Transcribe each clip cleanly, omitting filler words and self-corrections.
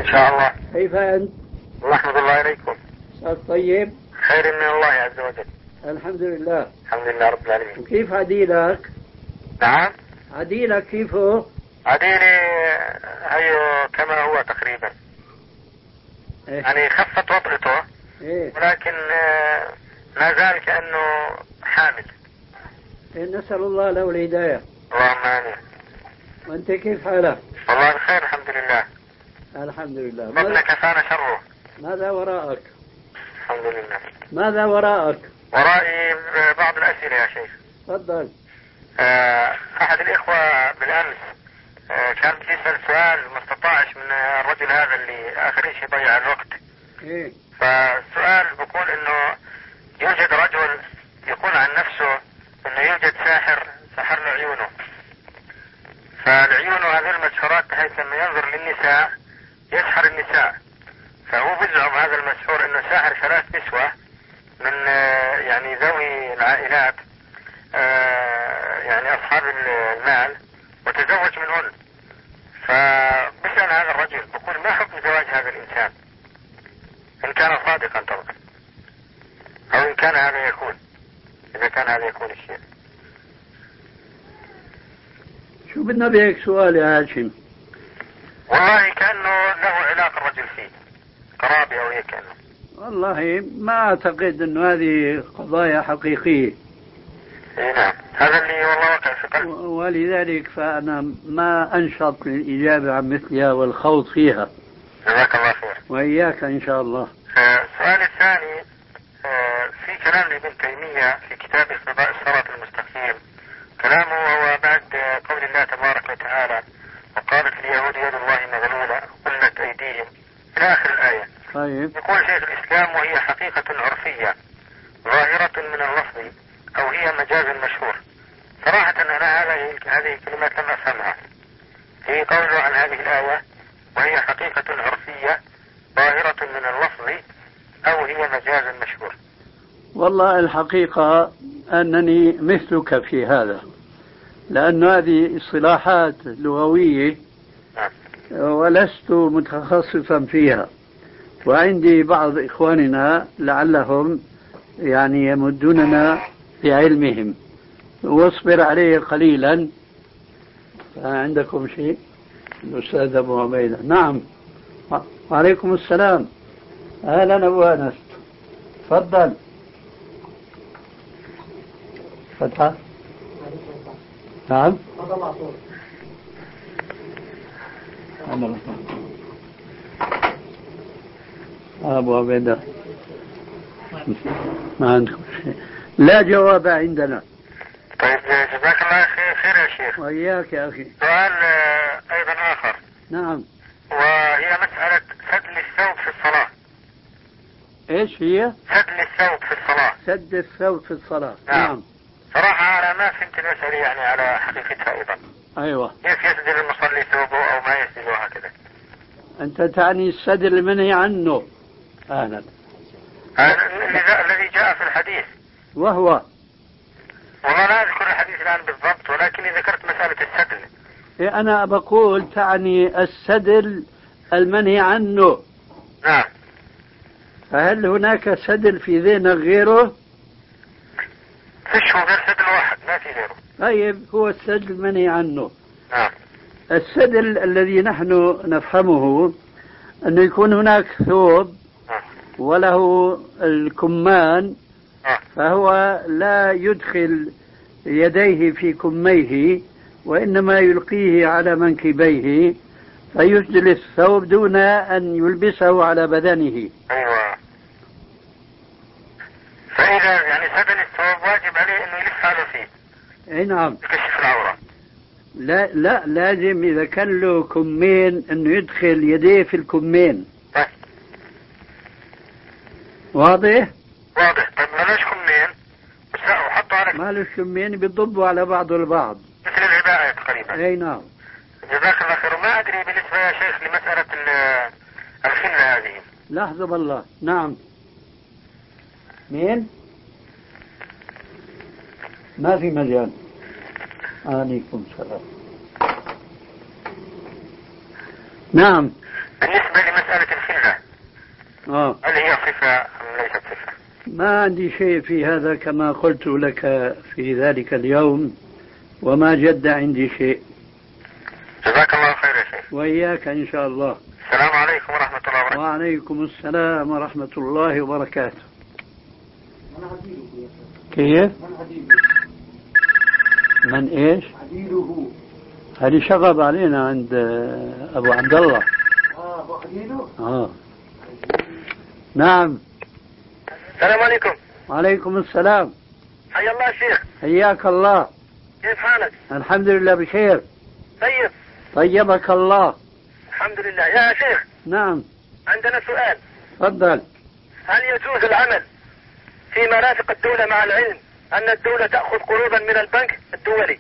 إن شاء الله. كيف أنت؟ ورحمة الله إليكم. طيب. خير من الله عز وجل. الحمد لله. الحمد لله رب العالمين. وكيف عديلك؟ نعم. عديلك كيفه؟ عديلي هي كما هو تقريبا. إيه؟ يعني خفت وطئته. إيه؟ ولكن ما زال كأنه حامل. إيه، نسأل الله له الهداية. اللهم آمين. وأنت كيف حالك؟ والله بخير الحمد لله. الحمد لله. ربنا كفانا شره. ماذا وراءك؟ الحمد لله. ماذا وراءك؟ ورائي بعض الأسئلة يا شيخ. تفضل. أحد الإخوة بالأمس كان بيسأل سؤال ما استطاعش من الرجل هذا اللي آخر شيء ضيع الوقت. إيه؟ فالسؤال بيقول إنه يوجد رجل يقول عن نفسه إنه يوجد ساحر له عيونه. فالعيون هذه المسحورات بحيث لما ينظر للنساء يسحر النساء. فهو بيزعم هذا المسحور إنه ساحر 3 نسوة من يعني ذوي العائلات، يعني أصحاب المال، وتزوج منهن. فبسأل هذا الرجل بقول ما حكم زواج هذا الإنسان إن كان صادقا طبعا، أو إن كان هذا يكون، إذا كان هذا يكون الشيء. شو بدنا بهيك سؤال يا هاشم؟ والله كأنه له علاقة الرجل فيه قرابي أو هيك كأنه. والله ما أعتقد أنه هذه قضايا حقيقية. إيه نعم، هذا اللي والله وقع في قلبي. ولذلك فأنا ما أنشط للإجابة عن مثلها والخوض فيها. جزاك الله خير. وإياك إن شاء الله. السؤال الثاني، في كلام لابن تيمية في كتاب اقتضاء الصراط المستقيم، كلامه هو بعد قول الله تبارك وتعالى وقالت اليهود يد الله مغلولة غلت أيديهم إلى آخر الآية. طيب. يقول شيخ الإسلام وهي حقيقة عرفية ظاهرة من اللفظ أو هي مجاز مشهور. صراحة أنا هذه الكلمات لم أفهمها. في قوله عن هذه الآية وهي حقيقة عرفية ظاهرة من اللفظ أو هي مجاز مشهور. والله الحقيقة أنني مثلك في هذا، لأن هذه اصطلاحات لغوية ولست متخصصا فيها، وعندي بعض إخواننا لعلهم يعني يمدوننا بعلمهم، واصبر عليه قليلا. عندكم شيء؟ الأستاذ أبو عبيدة. نعم. وعليكم السلام. أهلا أبو أنس، تفضل. فتحة. نعم. أبو عبيدة ما عندكم شيء؟ لا جواب عندنا. طيب جزاك الله خير يا شيخ. وإياك يا أخي. سؤال أيضا آخر. نعم. وهي مسألة سدل الثوب في الصلاة. إيش هي؟ سدل الثوب في الصلاة. سد الثوب في الصلاة. نعم. صراحة أنا ما فهمت المسألة يعني على حقيقتها أيضا. أيوة. كيف يسدل المصلي ثوبه أو ما يسدله هكذا؟ أنت تعني السدل المنهي عنه. أهلا. الذي جاء في الحديث. وهو؟ والله لا أذكر الحديث الآن بالضبط، ولكني ذكرت مسألة السدل. إيه، أنا بقول تعني السدل المنهي عنه. نعم. فهل هناك سدل في ذهنك غيره؟ فيش، هو غير سدل واحد ما في غيره. طيب، هو السدل المنهي عنه. نعم. السدل الذي نحن نفهمه أنه يكون هناك ثوب وله الكمان، فهو لا يدخل يديه في كميه وإنما يلقيه على منكبيه فيسدل الثوب دون أن يلبسه على بدنه. أيوة. فإذا يعني سدل الثوب واجب عليه أنه يلف حاله فيه. أي نعم. يكشف العورة. لا لازم إذا كان له كمين أنه يدخل يديه في الكمين. واضح؟ واضح. طيب مالوش كمين وحطوا على مالوش كمين بيضبوا على بعض البعض مثل العباءة تقريبا. أي نعم. جزاك الله خير. وما أدري بالنسبة يا شيخ لمسألة الخلة هذه. لحظة بالله. نعم. مين؟ ما في مجال. عليكم السلام. نعم. بالنسبة لمسألة الخلة هل هي صفة أم ليست صفة؟ ما عندي شيء في هذا كما قلت لك في ذلك اليوم، وما جد عندي شيء. جزاك الله خير يا شيخ. وإياك إن شاء الله. السلام عليكم ورحمة الله وبركاته. وعليكم السلام ورحمة الله وبركاته. كيف؟ من إيش؟ عديله. هذه شغب علينا عند أبو عبد الله. أبو عديله؟ نعم. السلام عليكم. وعليكم السلام. حيا الله شيخ. حياك الله. كيف حالك؟ الحمد لله بخير. طيب. طيبك الله. الحمد لله يا شيخ. نعم. عندنا سؤال. تفضل. هل يجوز العمل في مرافق الدولة مع العلم أن الدولة تأخذ قروضا من البنك الدولي؟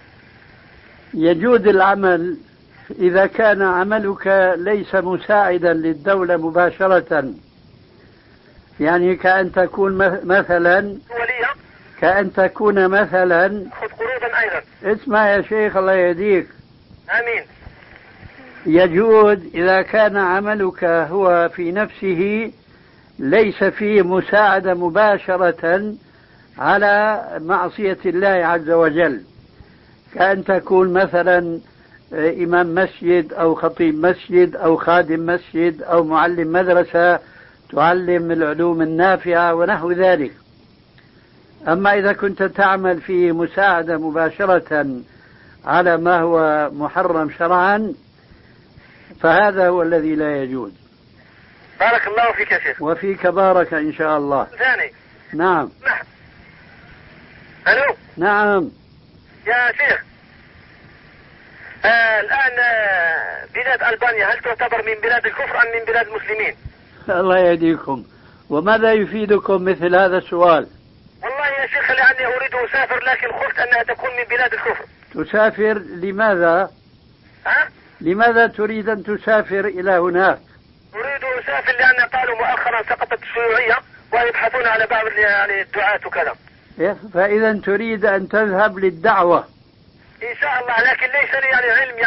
يجوز العمل إذا كان عملك ليس مساعدا للدولة مباشرة، يعني كأن تكون مثلا دولية، كأن تكون مثلا تأخذ قروضا أيضا. اسمع يا شيخ الله يهديك. آمين. يجوز إذا كان عملك هو في نفسه ليس فيه مساعدة مباشرة على معصية الله عز وجل، كأن تكون مثلا إمام مسجد أو خطيب مسجد أو خادم مسجد أو معلم مدرسة تعلم العلوم النافعة ونحو ذلك. أما إذا كنت تعمل في مساعدة مباشرة على ما هو محرم شرعا فهذا هو الذي لا يجوز. بارك الله فيك يا شيخ. وفيك بارك إن شاء الله. ثاني. نعم. ألو. نعم يا شيخ، الآن بلاد ألبانيا هل تعتبر من بلاد الكفر أم من بلاد المسلمين؟ الله يهديكم. وماذا يفيدكم مثل هذا السؤال؟ والله يا شيخ لأني أريد أسافر لكن خفت أنها تكون من بلاد الكفر. تسافر لماذا؟ لماذا تريد أن تسافر إلى هناك؟ أريد أسافر لأن قالوا مؤخرا سقطت الشيوعية ويبحثون على بعض يعني الدعاة وكذا. فإذا تريد أن تذهب للدعوة إن شاء الله، لكن ليس لي يعني علم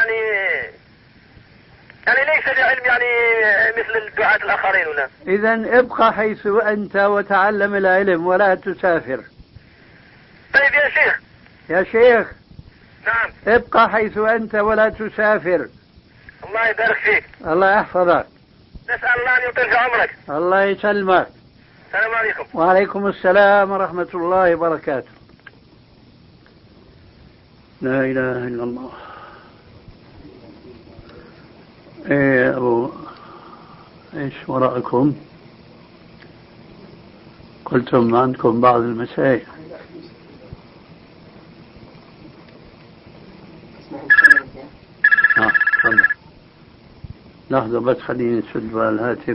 يعني ليس لي علم يعني مثل الدعاة الآخرين هنا. إذا ابقى حيث أنت وتعلم العلم ولا تسافر. طيب يا شيخ. يا شيخ. نعم. ابقى حيث أنت ولا تسافر. الله يبارك فيك. الله يحفظك. نسأل الله أن يطيل في عمرك. الله يسلمك. السلام عليكم. وعليكم السلام ورحمة الله وبركاته. لا إله إلا الله. إيه أبو إيش وراءكم؟ قلتم عندكم بعض المسائل. تفضل. لحظة بس خليني نسد الهاتف.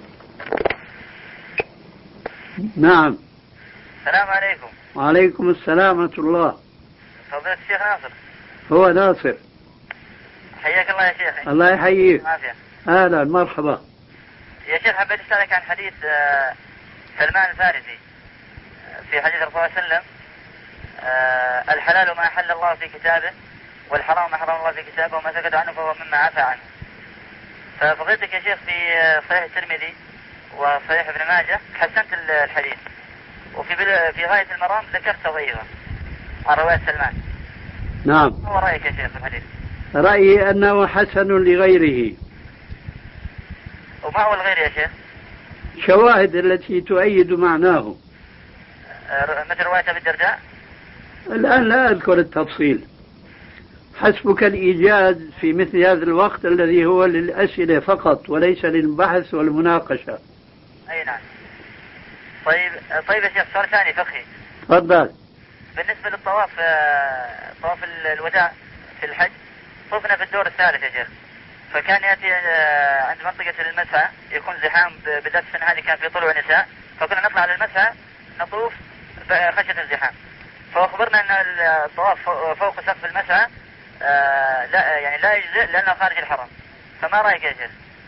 نعم. السلام عليكم. وعليكم السلام ورحمة الله. فضيلة الشيخ ناصر. هو ناصر. حياك الله يا شيخ. الله يحييك. عافية. أهلا مرحبا. يا شيخ حبيت أسألك عن حديث سلمان الفارسي في حديث الرسول صلى الله عليه وسلم الحلال ما أحل الله في كتابه والحرام ما حرم الله في كتابه وما سكت عنه فهو مما عفى عنه. ففضيلتك يا شيخ في صحيح الترمذي وصحيح ابن ماجه حسنت الحديث، وفي غاية المرام ذكرت ضعيفا عن رواية سلمان. نعم. ما هو رأيك يا شيخ في الحديث؟ رأيي أنه حسن لغيره. وما هو الغير يا شيخ؟ شواهد التي تؤيد معناه. مثل رواية أبي الدرداء؟ الآن لا أذكر التفصيل. حسبك الإيجاز في مثل هذا الوقت الذي هو للأسئلة فقط وليس للبحث والمناقشة. أي نعم. طيب يا شيخ سؤال ثاني فقهي. تفضل. بالنسبة للطواف طواف الوداع في الحج طفنا في الدور الثالث يا شيخ، فكان يأتي عند منطقة المسعى يكون زحام بدأت السنة هذه كان في طلوع نساء، فكنا نطلع على المسعى نطوف خشية الزحام، فأخبرنا أن الطواف فوق سقف المسعى لا يجزئ لأنه خارج الحرم، فما رأيك يا شيخ؟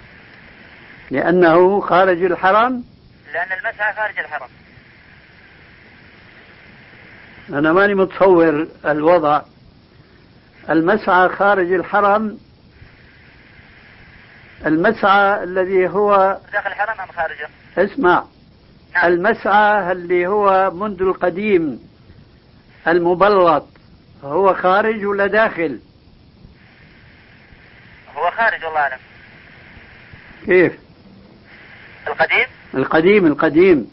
لأنه خارج الحرم؟ لأن المسعى خارج الحرم. أنا ماني متصور الوضع. المسعى خارج الحرم المسعى الذي هو داخل الحرم أم خارجه؟ اسمع. نعم. المسعى اللي هو منذ القديم المبلط هو خارج ولا داخل؟ هو خارج والله أعلم. كيف؟ القديم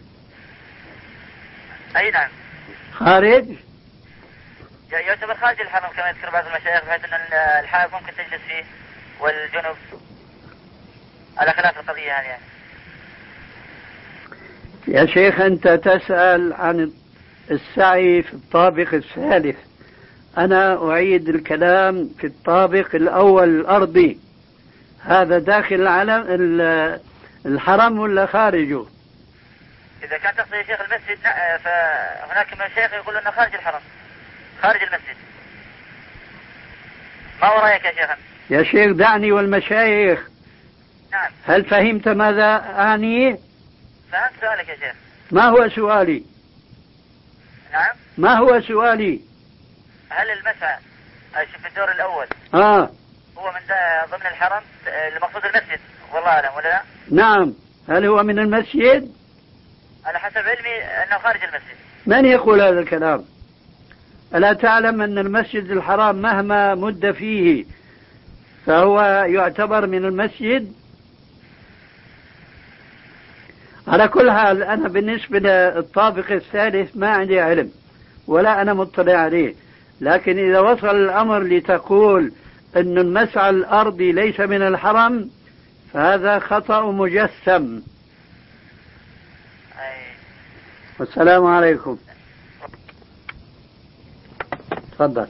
أي نعم خارج، يعتبر خارج الحرم كما يذكر بعض المشايخ، بحيث أن الحائض ممكن تجلس فيه والجنب، على خلاف القضية هذه يعني. يا شيخ أنت تسأل عن السعي في الطابق الثالث، أنا أعيد الكلام في الطابق الأول الأرضي، هذا داخل الحرم ولا خارجه؟ إذا كان تقصد يا شيخ المسجد فهناك من الشيخ يقول أنه خارج الحرم، خارج المسجد. ما هو رأيك يا شيخ؟ يا شيخ دعني والمشايخ. نعم. هل فهمت ماذا أعني؟ فهمت سؤالك يا شيخ. ما هو سؤالي؟ نعم. ما هو سؤالي؟ هل المسعى في الدور الأول هو من ضمن الحرم المقصود المسجد والله أعلم ولا لا؟ نعم. هل هو من المسجد؟ على حسب علمي أنه خارج المسجد. من يقول هذا الكلام؟ ألا تعلم أن المسجد الحرام مهما مد فيه فهو يعتبر من المسجد؟ على كل حال أنا بالنسبة للطابق الثالث ما عندي علم ولا أنا مطلع عليه، لكن إذا وصل الأمر لتقول أن المسعى الأرضي ليس من الحرم فهذا خطأ مجسم. والسلام عليكم. تفضل.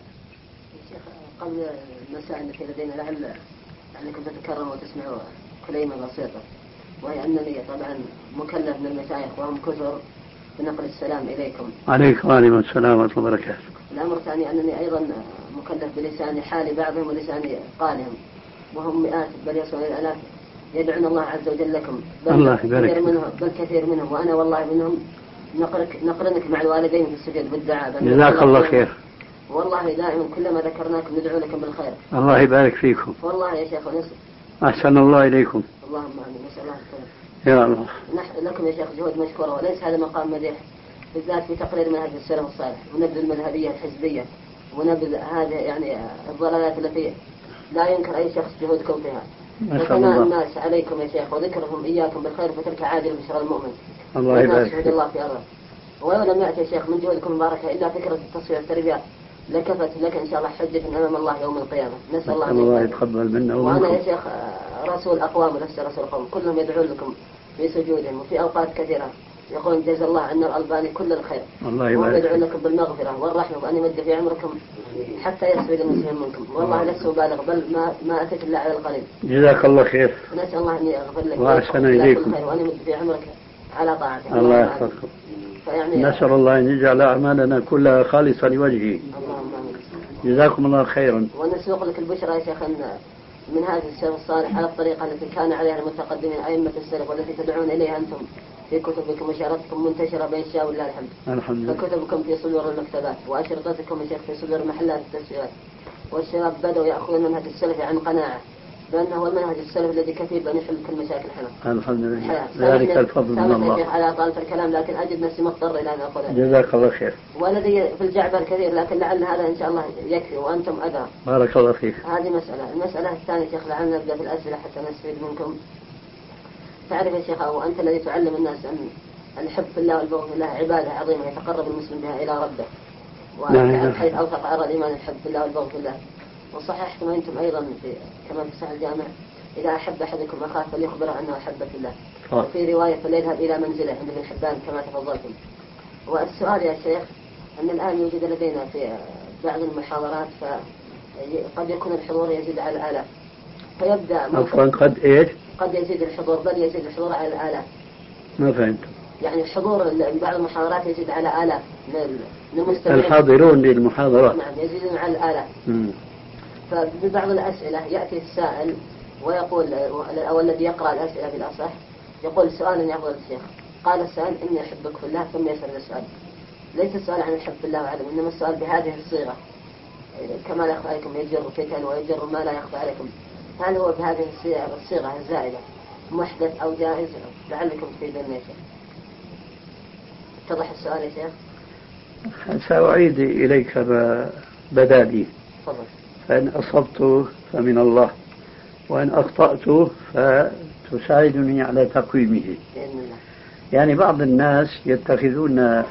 قبل المسائل التي لدينا لعلكم تتكرموا وتسمعوا كلمة بسيطة، وهي أنني طبعا مكلف من المشايخ وهم كثر بنقل السلام إليكم. عليكم وعليكم السلام ورحمة الله وبركاته. الأمر الثاني أنني أيضا مكلف بلسان حال بعضهم ولسان قالهم، وهم مئات بل يصلون إلى الآلاف يدعون الله عز وجل لكم، بل كثير منهم وأنا والله منهم نقرنك مع الوالدين في السجود بالدعاء. جزاك الله خير. والله دائما كلما ذكرناكم ندعو لكم بالخير. الله يبارك فيكم. والله يا شيخ أحسن الله إليكم. اللهم آمين. نسأل الله الخير. يا الله. نحن لكم يا شيخ جهود مشكورة، وليس هذا مقام مديح، بالذات في تقرير منهج السلف الصالح ونبذ المذهبية الحزبية ونبذ هذه يعني الضلالات التي لا ينكر أي شخص جهودكم فيها. وثناء الناس عليكم يا شيخ وذكرهم إياكم بالخير فتلك عاجل بشر المؤمن. الله يبارك فيك. الله في أرضه. ولو لم يأتي يا شيخ من جهودكم المباركة إلا فكرة التصوير والتربية لكفت لك إن شاء الله حجة أمام الله يوم القيامة. نسأل الله يتقبل منا وأنا يا شيخ رسول أقوام ولست رسول قوم، كلهم يدعون لكم في سجودهم وفي أوقات كثيرة يقول جزا الله عنا الألباني كل الخير. الله يبارك. ويدعون لكم بالمغفرة والرحمة وأن يمد في عمركم حتى يسعد المسلمين منكم. والله لست بالغ بل ما أتيت إلا على القليل. جزاك الله خير. نسأل الله أن يغفر لك وأحسن إليكم وأن يمد في عمرك على طاعته. الله يحفظكم. نسأل الله أن يجعل أعمالنا كلها خالصة لوجهه. جزاكم الله خيرا. ونسوق لك البشرى يا شيخ من هذه السلف الصالح على الطريقة التي كان عليها المتقدمين أئمة السلف والتي تدعون إليها أنتم في كتبكم وشارتكم منتشرة بين الشاء والله الحمد. الحمد لله. فكتبكم في صدور المكتبات وأشرطتكم يا شيخ في صدور محلات التسجيلات، والشباب بدأوا يأخذون منهج السلف عن قناعة بأنه هو المنهج السلف الذي كفيل بأن يحل كل مشاكل الحياة. الحمد لله. ذلك الفضل من الله. على طالة الكلام لكن أجد نفسي مضطر إلى أن أقول. جزاك الله خير. ولدي في الجعبر كثير لكن لعل هذا إن شاء الله يكفي وأنتم أدرى. بارك الله فيك. هذه مسألة. المسألة الثانية شيخ لعلنا نبدأ في الأسئلة حتى نستفيد منكم. تعرف يا شيخ أو أنت الذي تعلم الناس أن الحب في الله والبغض في الله عبادة عظيمة يتقرب المسلم بها إلى ربه. وحيث أوثق أرى الإيمان الحب في الله والبغض في الله. وصححتم أنتم أيضا كما في صحيح الجامع إذا أحب أحدكم أخاه فليخبره أنه أحب في الله. وفي رواية فليذهب إلى منزله عند ابن حبان كما تفضلتم. والسؤال يا شيخ أن الآن يوجد لدينا في بعض المحاضرات فقد يكون الحضور يزيد على الآلاف فيبدأ عفوا قد يزيد الحضور بل يزيد الحضور على الآلاف. ما فهمت. يعني الحضور بعض المحاضرات يزيد على آلاف من المستمعين الحاضرون للمحاضرات. نعم يزيدون على الآلاف. فببعض الأسئلة يأتي السائل ويقول أو الذي يقرأ الأسئلة بالأصح يقول سؤالا يا أفضل الشيخ قال السائل إني أحبك في الله ثم يسأل السؤال ليس السؤال عن الحب في الله وعدم إنما السؤال بهذه الصيغة كما لا يخفى عليكم يجر فتن ويجر ما لا يخفى عليكم هل هو بهذه الصيغة الزائدة محدث أو جائز؟ لعلكم تفيدون يا شيخ. اتضح السؤال يا شيخ؟ سأعيد إليك ما بدا لي. تفضل. فإن أصبت فمن الله، وإن أخطأت فتساعدني على تقويمه بإذن الله. يعني بعض الناس يتخذون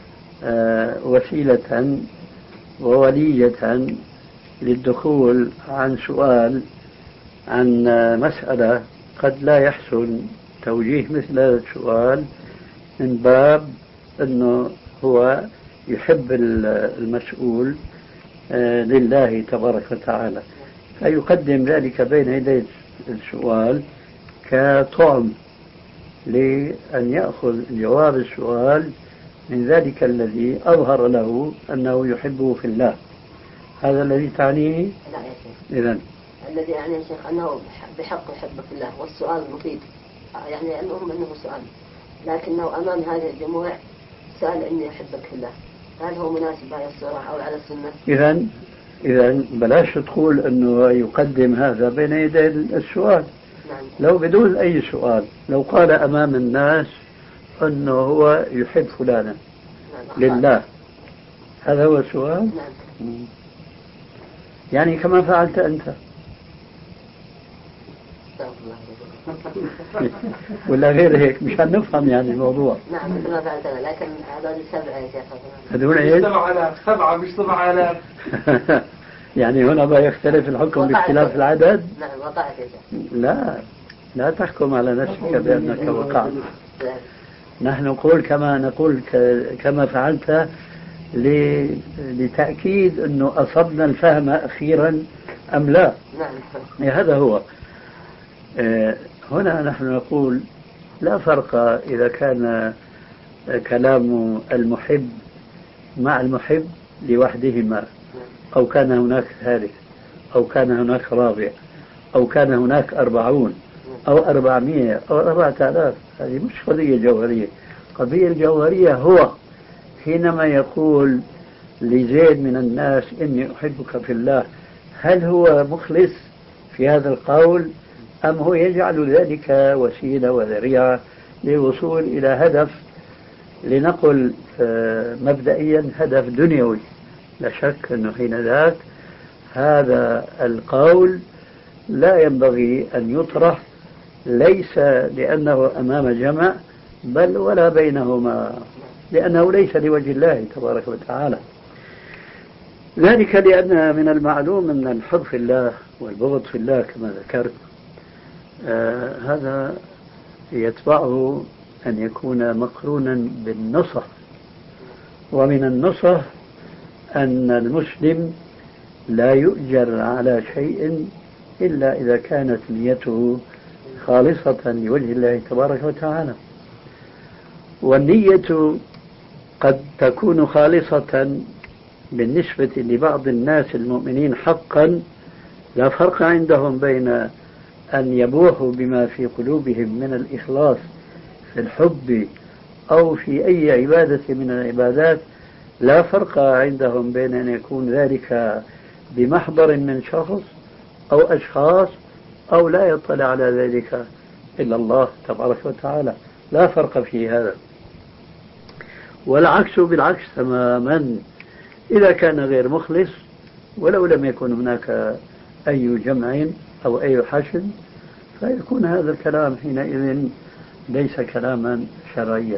وسيلة وولية للدخول عن سؤال عن مسألة قد لا يحسن توجيه مثل هذا السؤال من باب أنه هو يحب المسؤول لله تبارك وتعالى، فيقدم ذلك بين يدي السؤال كطعم لأن يأخذ جواب السؤال من ذلك الذي أظهر له أنه يحبه في الله. هذا الذي تعنيه؟ لا يا شيخ. إذن الذي يعني يا شيخ أنه بحق يحبه في الله، والسؤال مفيد، يعني المهم أنه سؤال، لكنه أمام هذه الجموع سأل إني أحبك في الله، هل هو مناسب على الصورة أو على السنة؟ إذن بلاش تقول أنه يقدم هذا بين يدي السؤال. نعم. لو بدون أي سؤال، لو قال أمام الناس أنه هو يحب فلانا لله، هذا هو السؤال؟ نعم. يعني كما فعلت أنت. ولا غير هيك مشان نفهم يعني الموضوع. نعم مثل ما فعلت أنا، لكن هذول 7 يا شيخ. هذول ايش؟ 7 مش 7000. يعني هنا بيختلف الحكم باختلاف العدد؟ نعم وقعت يا شيخ. لا تحكم على نفسك بأنك وقعت. نحن نقول كما فعلت لتأكيد أنه أصبنا الفهم أخيرا أم لا. نعم. هذا هو. هنا نحن نقول لا فرق إذا كان كلام المحب مع المحب لوحدهما، أو كان هناك ثالث، أو كان هناك رابع، أو كان هناك 40 أو 400 أو 4000. هذه مش قضية جوهرية. قضية الجوهرية هو حينما يقول لزيد من الناس إني أحبك في الله، هل هو مخلص في هذا القول أم هو يجعل ذلك وسيلة وذريعة للوصول إلى هدف، لنقل مبدئيا هدف دنيوي؟ لا شك أنه حين ذاك هذا القول لا ينبغي أن يطرح، ليس لأنه أمام جمع بل ولا بينهما، لأنه ليس لوجه الله تبارك وتعالى. ذلك لأن من المعلوم أن الحب في الله والبغض في الله كما ذكرت هذا يتبعه أن يكون مقرونا بالنصح، ومن النصح أن المسلم لا يؤجر على شيء إلا إذا كانت نيته خالصة لوجه الله تبارك وتعالى. والنية قد تكون خالصة بالنسبة لبعض الناس المؤمنين حقا، لا فرق عندهم بين أن يبوحوا بما في قلوبهم من الإخلاص في الحب أو في أي عبادة من العبادات، لا فرق عندهم بين أن يكون ذلك بمحضر من شخص أو أشخاص أو لا يطلع على ذلك إلا الله تبارك وتعالى، لا فرق في هذا. والعكس بالعكس تماما، إذا كان غير مخلص ولو لم يكن هناك أي جمع أو أي حشد، فيكون هذا الكلام حينئذ ليس كلاما شرعيا.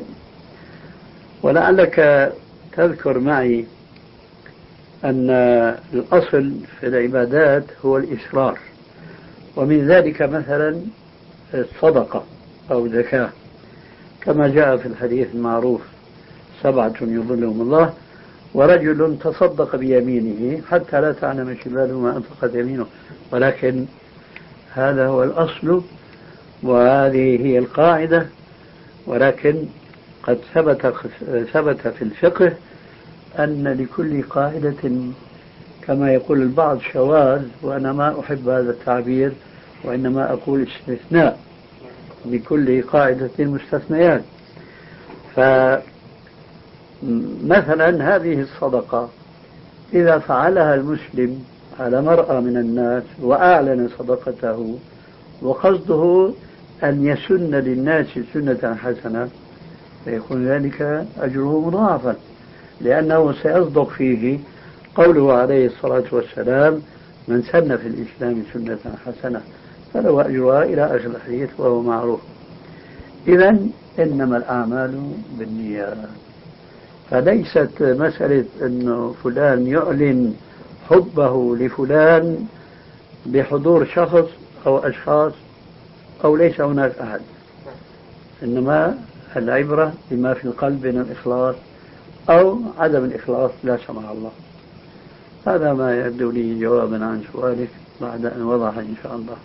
ولعلك تذكر معي أن الأصل في العبادات هو الإسرار، ومن ذلك مثلا الصدقة أو زكاة، كما جاء في الحديث المعروف 7 يظلهم الله ورجل تصدق بيمينه حتى لا تعلم شماله ما أنفقت يمينه. ولكن هذا هو الأصل وهذه هي القاعدة، ولكن قد ثبت في الفقه أن لكل قاعدة كما يقول البعض شواذ، وأنا ما أحب هذا التعبير وإنما أقول استثناء، لكل قاعدة مستثنيات. فمثلا هذه الصدقة إذا فعلها المسلم على مرأى من الناس وأعلن صدقته وقصده أن يسن للناس سنة حسنة، فيكون ذلك أجره مضاعفا، لأنه سيصدق فيه قوله عليه الصلاة والسلام: من سن في الإسلام سنة حسنة فله أجرها إلى آخر الحديث، وهو معروف. إذن إنما الأعمال بالنيات، فليست مسألة أنه فلان يعلن حبه لفلان بحضور شخص أو أشخاص أو ليس هناك أحد، إنما العبرة بما في القلب من الإخلاص أو عدم الإخلاص لا سمح الله. هذا ما يبدو لي جوابا عن سؤالك بعد أن وضح إن شاء الله.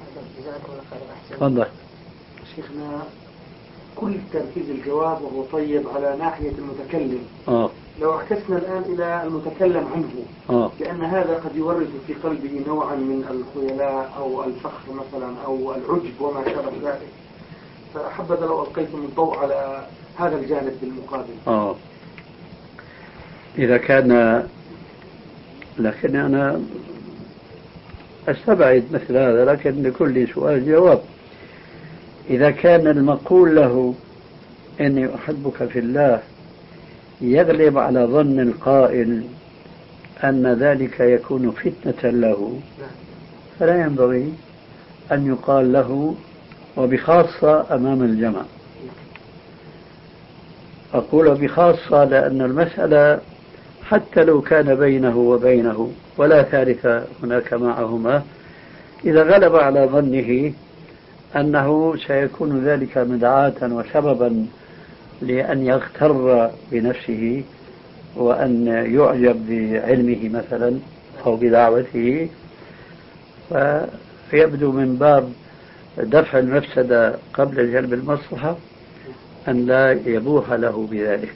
تفضل. شيخنا، كل تركيز الجواب وهو طيب على ناحية المتكلم. لو عكسنا الآن إلى المتكلم عنه، لأن هذا قد يورث في قلبه نوعا من الخيلاء أو الفخر مثلا أو العجب وما شابه ذلك، فحبذا لو ألقيتم الضوء على هذا الجانب بالمقابل. إذا كان، لكن أنا أستبعد مثل هذا، لكن لكل سؤال جواب. إذا كان المقول له إني أحبك في الله يغلب على ظن القائل أن ذلك يكون فتنة له، فلا ينبغي أن يقال له، وبخاصة أمام الجمع. أقول بخاصة لأن المسألة حتى لو كان بينه وبينه ولا ثالث هناك معهما، إذا غلب على ظنه أنه سيكون ذلك مدعاة وسببا لأن يغتر بنفسه وأن يعجب بعلمه مثلا أو بدعوته، فيبدو من باب دفع المفسدة قبل جلب المصلحة أن لا يبوح له بذلك.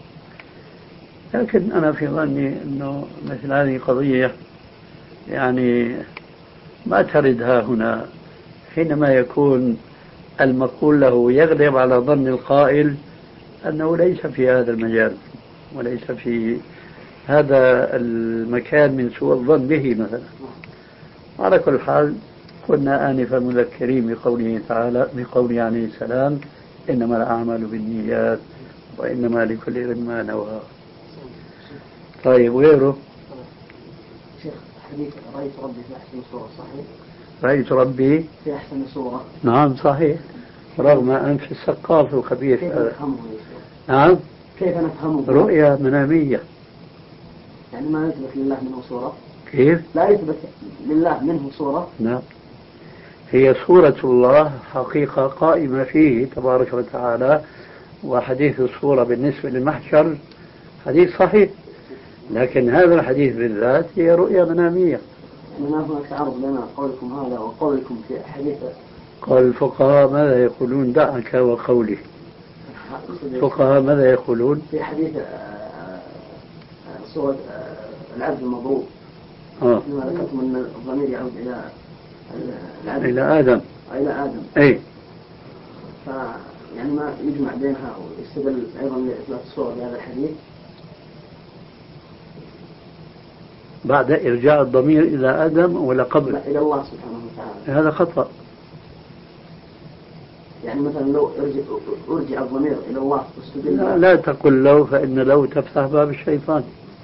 لكن أنا في ظني أنه مثل هذه قضية يعني ما تردها هنا، حينما يكون المقول له يغلب على ظن القائل أنه ليس في هذا المجال وليس في هذا المكان من سوء الظن به مثلا. على كل حال، كنا آنفا مذكرين بقوله تعالى، بقوله عليه السلام: إنما الأعمال بالنيات وإنما لكل امرئ ما نوى. طيب، وغيره؟ شيخ، حديث رأيت ربي في أحسن صورة صحيح؟ رأيت ربي في أحسن صورة. نعم صحيح، رغم أنف السقاف الخبيث. كيف نفهمه؟ نعم، كيف نفهمه؟ رؤيا منامية، يعني ما يثبت لله منه صورة. كيف؟ لا يثبت لله منه صورة. نعم، هي صورة الله حقيقة قائمة فيه تبارك وتعالى، وحديث الصورة بالنسبة للمحشر حديث صحيح، لكن هذا الحديث بالذات هي رؤيا منامية. ما هناك تعارض بين قولكم هذا وقولكم في حديث؟ قال الفقهاء ماذا يقولون؟ دعك وقوله. الفقهاء ماذا يقولون في حديث صورة العبد المضروب؟ لما ذكرتم أن الضمير يعود إلى العبد، إلى آدم. إلى آدم. أي، يعني ما يجمع بينها ويستدل أيضا لإثبات الصورة بهذا الحديث بعد إرجاع الضمير إلى آدم ولا قبل؟ إلى الله سبحانه وتعالى. هذا خطأ. يعني مثلا لو أرجع الضمير إلى الله واستدل، لا تقل لو، فإن لو تفتح باب الشيطان.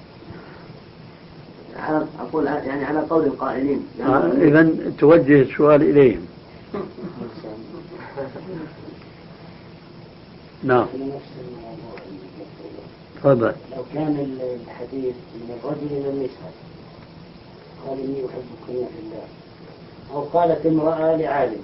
أقول يعني على قول القائلين. إذن توجه السؤال إليهم. نعم، تفضل. لو كان الحديث من الرجل إلى النساء قال إني أحبك في الله، أو قالت امرأة لعالم،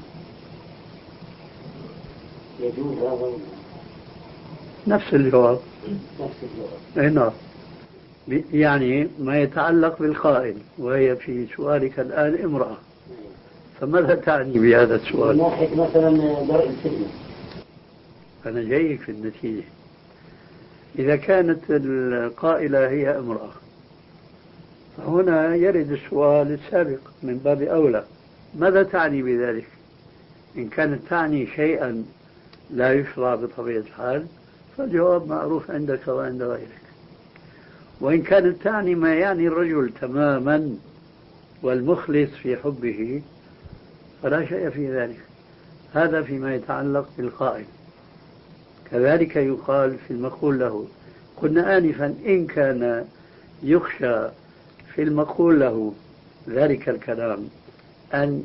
يجوز هذا؟ نفس الجواب. نفس الجواب. أي نعم، يعني ما يتعلق بالقائل، وهي في سؤالك الآن امرأة، فماذا تعني بهذا السؤال؟ من ناحية مثلا درء الفتنة. أنا جايك في النتيجة. إذا كانت القائلة هي امرأة، فهنا يرد السؤال السابق من باب أولى: ماذا تعني بذلك؟ إن كانت تعني شيئا لا يشرع بطبيعة الحال فالجواب معروف عندك وعند غيرك، وإن كانت تعني ما يعني الرجل تماما والمخلص في حبه فلا شيء في ذلك. هذا فيما يتعلق بالقائل. كذلك يقال في المقول له. قلنا آنفا إن كان يخشى في المقول له ذلك الكلام أن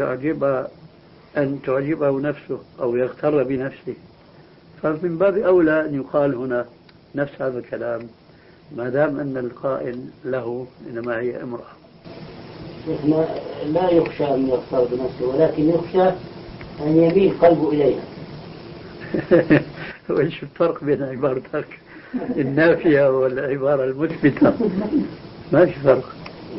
تعجبه نفسه أو يغتر بنفسه، فمن باب أولى أن يقال هنا نفس هذا الكلام ما دام أن القائل له إنما هي امرأة. لا يخشى أن يغتر بنفسه، ولكن يخشى أن يميل قلبه إليها. وإيش الفرق بين عبارتك النافية والعبارة المثبتة؟ ما في فرق.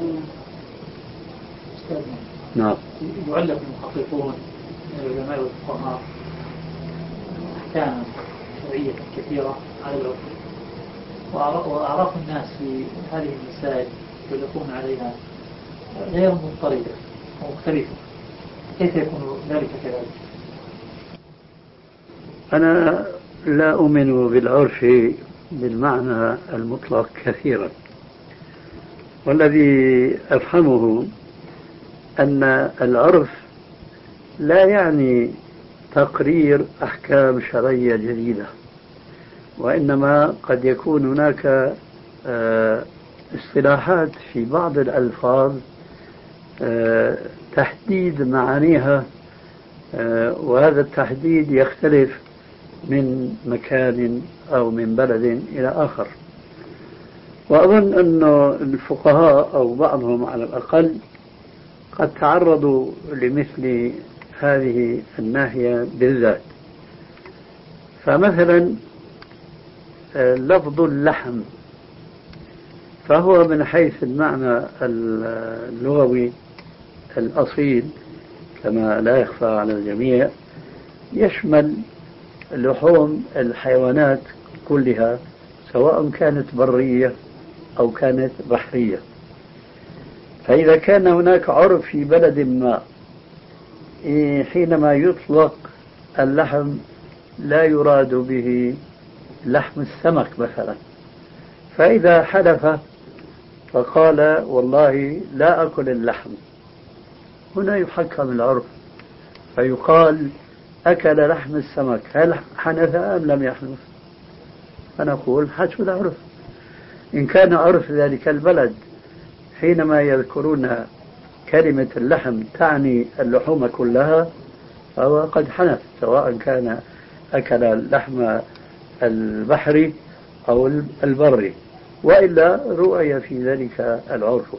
نعم. يعلق المحققون من العلماء والفقهاء أحكاما شرعية كثيرة على العرف، وأعراف الناس في هذه المسائل يطلقون عليها غير مضطردة ومختلفة. كيف يكون ذلك كذلك؟ أنا لا أؤمن بالعرف بالمعنى المطلق كثيرا، والذي أفهمه أن العرف لا يعني تقرير أحكام شرعية جديدة، وإنما قد يكون هناك اصطلاحات في بعض الألفاظ تحديد معانيها، وهذا التحديد يختلف من مكان أو من بلد إلى آخر. وأظن أن الفقهاء أو بعضهم على الأقل قد تعرضوا لمثل هذه الناحية بالذات. فمثلا لفظ اللحم فهو من حيث المعنى اللغوي الأصيل كما لا يخفى على الجميع يشمل لحوم الحيوانات كلها سواء كانت برية أو كانت بحرية. فإذا كان هناك عرف في بلد ما حينما يطلق اللحم لا يراد به لحم السمك مثلا، فإذا حلف فقال والله لا أكل اللحم، هنا يحكم العرف فيقال أكل لحم السمك، هل حنث أم لم يحنث؟ فنقول حسب العرف. إن كان عرف ذلك البلد حينما يذكرون كلمة اللحم تعني اللحوم كلها فهو قد حنث، سواء كان أكل لحم البحر أو البري، وإلا رؤي في ذلك العرف.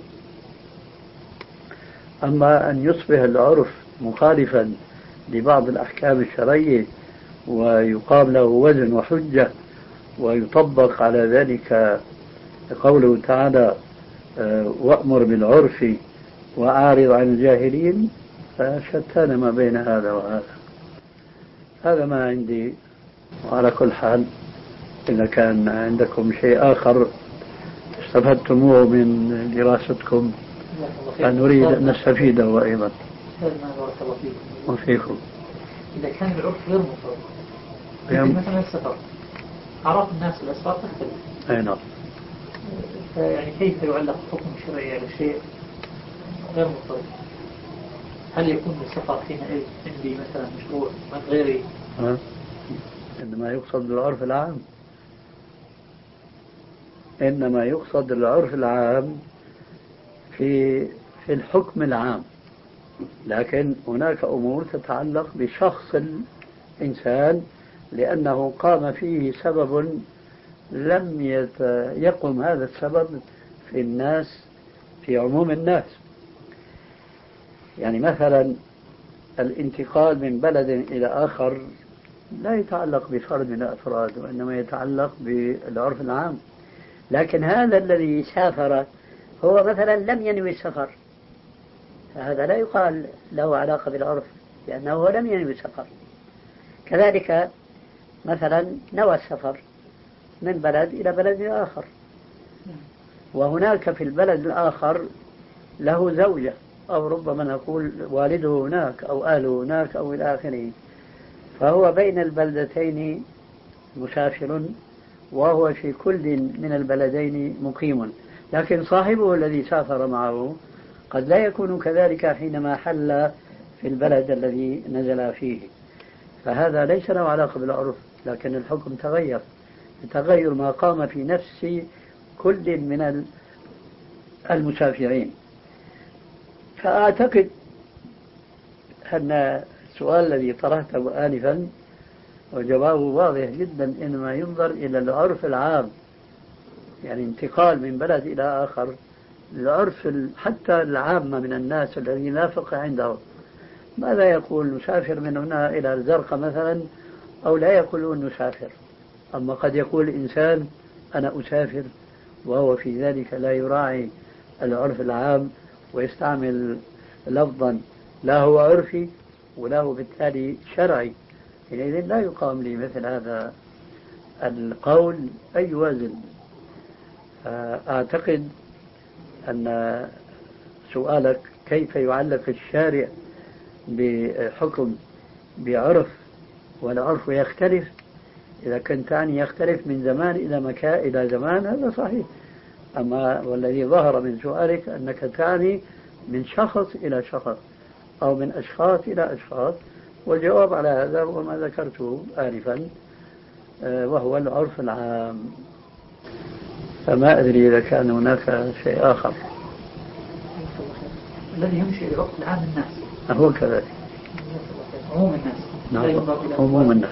أما أن يصبح العرف مخالفا لبعض الأحكام الشرعية ويقام له وزن وحجة ويطبق على ذلك قوله تعالى وأمر بالعرف وأعرض عن الجاهلين، فشتان ما بين هذا وهذا. هذا ما عندي. وعلى كل حال إذا كان عندكم شيء آخر استفدتموه من دراستكم فنريد أن نستفيده أيضا. وفيكم. إذا كان العرف غير مطلق مثلا السفر، أعراف الناس الأسفار تختلف. أي نعم. يعني كيف يعلق حكم شرعي على شيء غير مطلق؟ هل يكون السفر حينئذ عندي مثلا مشروع من غيري؟ إنما يقصد بالعرف العام، إنما يقصد العرف العام في الحكم العام، لكن هناك أمور تتعلق بشخص الإنسان لأنه قام فيه سبب لم يقم هذا السبب في الناس في عموم الناس. يعني مثلا الانتقال من بلد إلى آخر لا يتعلق بفرد من الأفراد وإنما يتعلق بالعرف العام. لكن هذا الذي سافر هو مثلا لم ينوي السفر، فهذا لا يقال له علاقة بالعرف لأنه لم ينوي السفر. كذلك مثلا نوى السفر من بلد إلى بلد آخر، وهناك في البلد الآخر له زوجة أو ربما نقول والده هناك أو أهله هناك أو إلى آخره، فهو بين البلدتين مسافر وهو في كل من البلدين مقيم، لكن صاحبه الذي سافر معه قد لا يكون كذلك حينما حل في البلد الذي نزل فيه، فهذا ليس له علاقة بالعرف، لكن الحكم تغير ما قام في نفس كل من المسافرين. فأعتقد أن السؤال الذي طرحته آنفا وجوابه واضح جدا، إنما ينظر إلى العرف العام، يعني انتقال من بلد إلى آخر، العرف حتى العامة من الناس الذين لا فقه عندهم، ماذا يقول نسافر من هنا إلى الزرقاء مثلا، أو لا يقولون نسافر. أما قد يقول الإنسان أنا أسافر وهو في ذلك لا يراعي العرف العام ويستعمل لفظا لا هو عرفي ولا هو بالتالي شرعي، حينئذ لا يقام لي مثل هذا القول أي وزن. أعتقد أن سؤالك كيف يعلق الشارع بحكم بعرف والعرف يختلف، إذا كنت تعني يختلف من زمان إلى مكان إلى زمان، هذا صحيح. أما والذي ظهر من سؤالك أنك تعني من شخص إلى شخص أو من أشخاص إلى أشخاص، والجواب على هذا هو ما ذكرته آنفا، وهو العرف العام. فما أدري إذا كان هناك شيء آخر. الذي يمشي العرف العام الناس هو كذلك، عموم الناس. نعم، عموم الناس.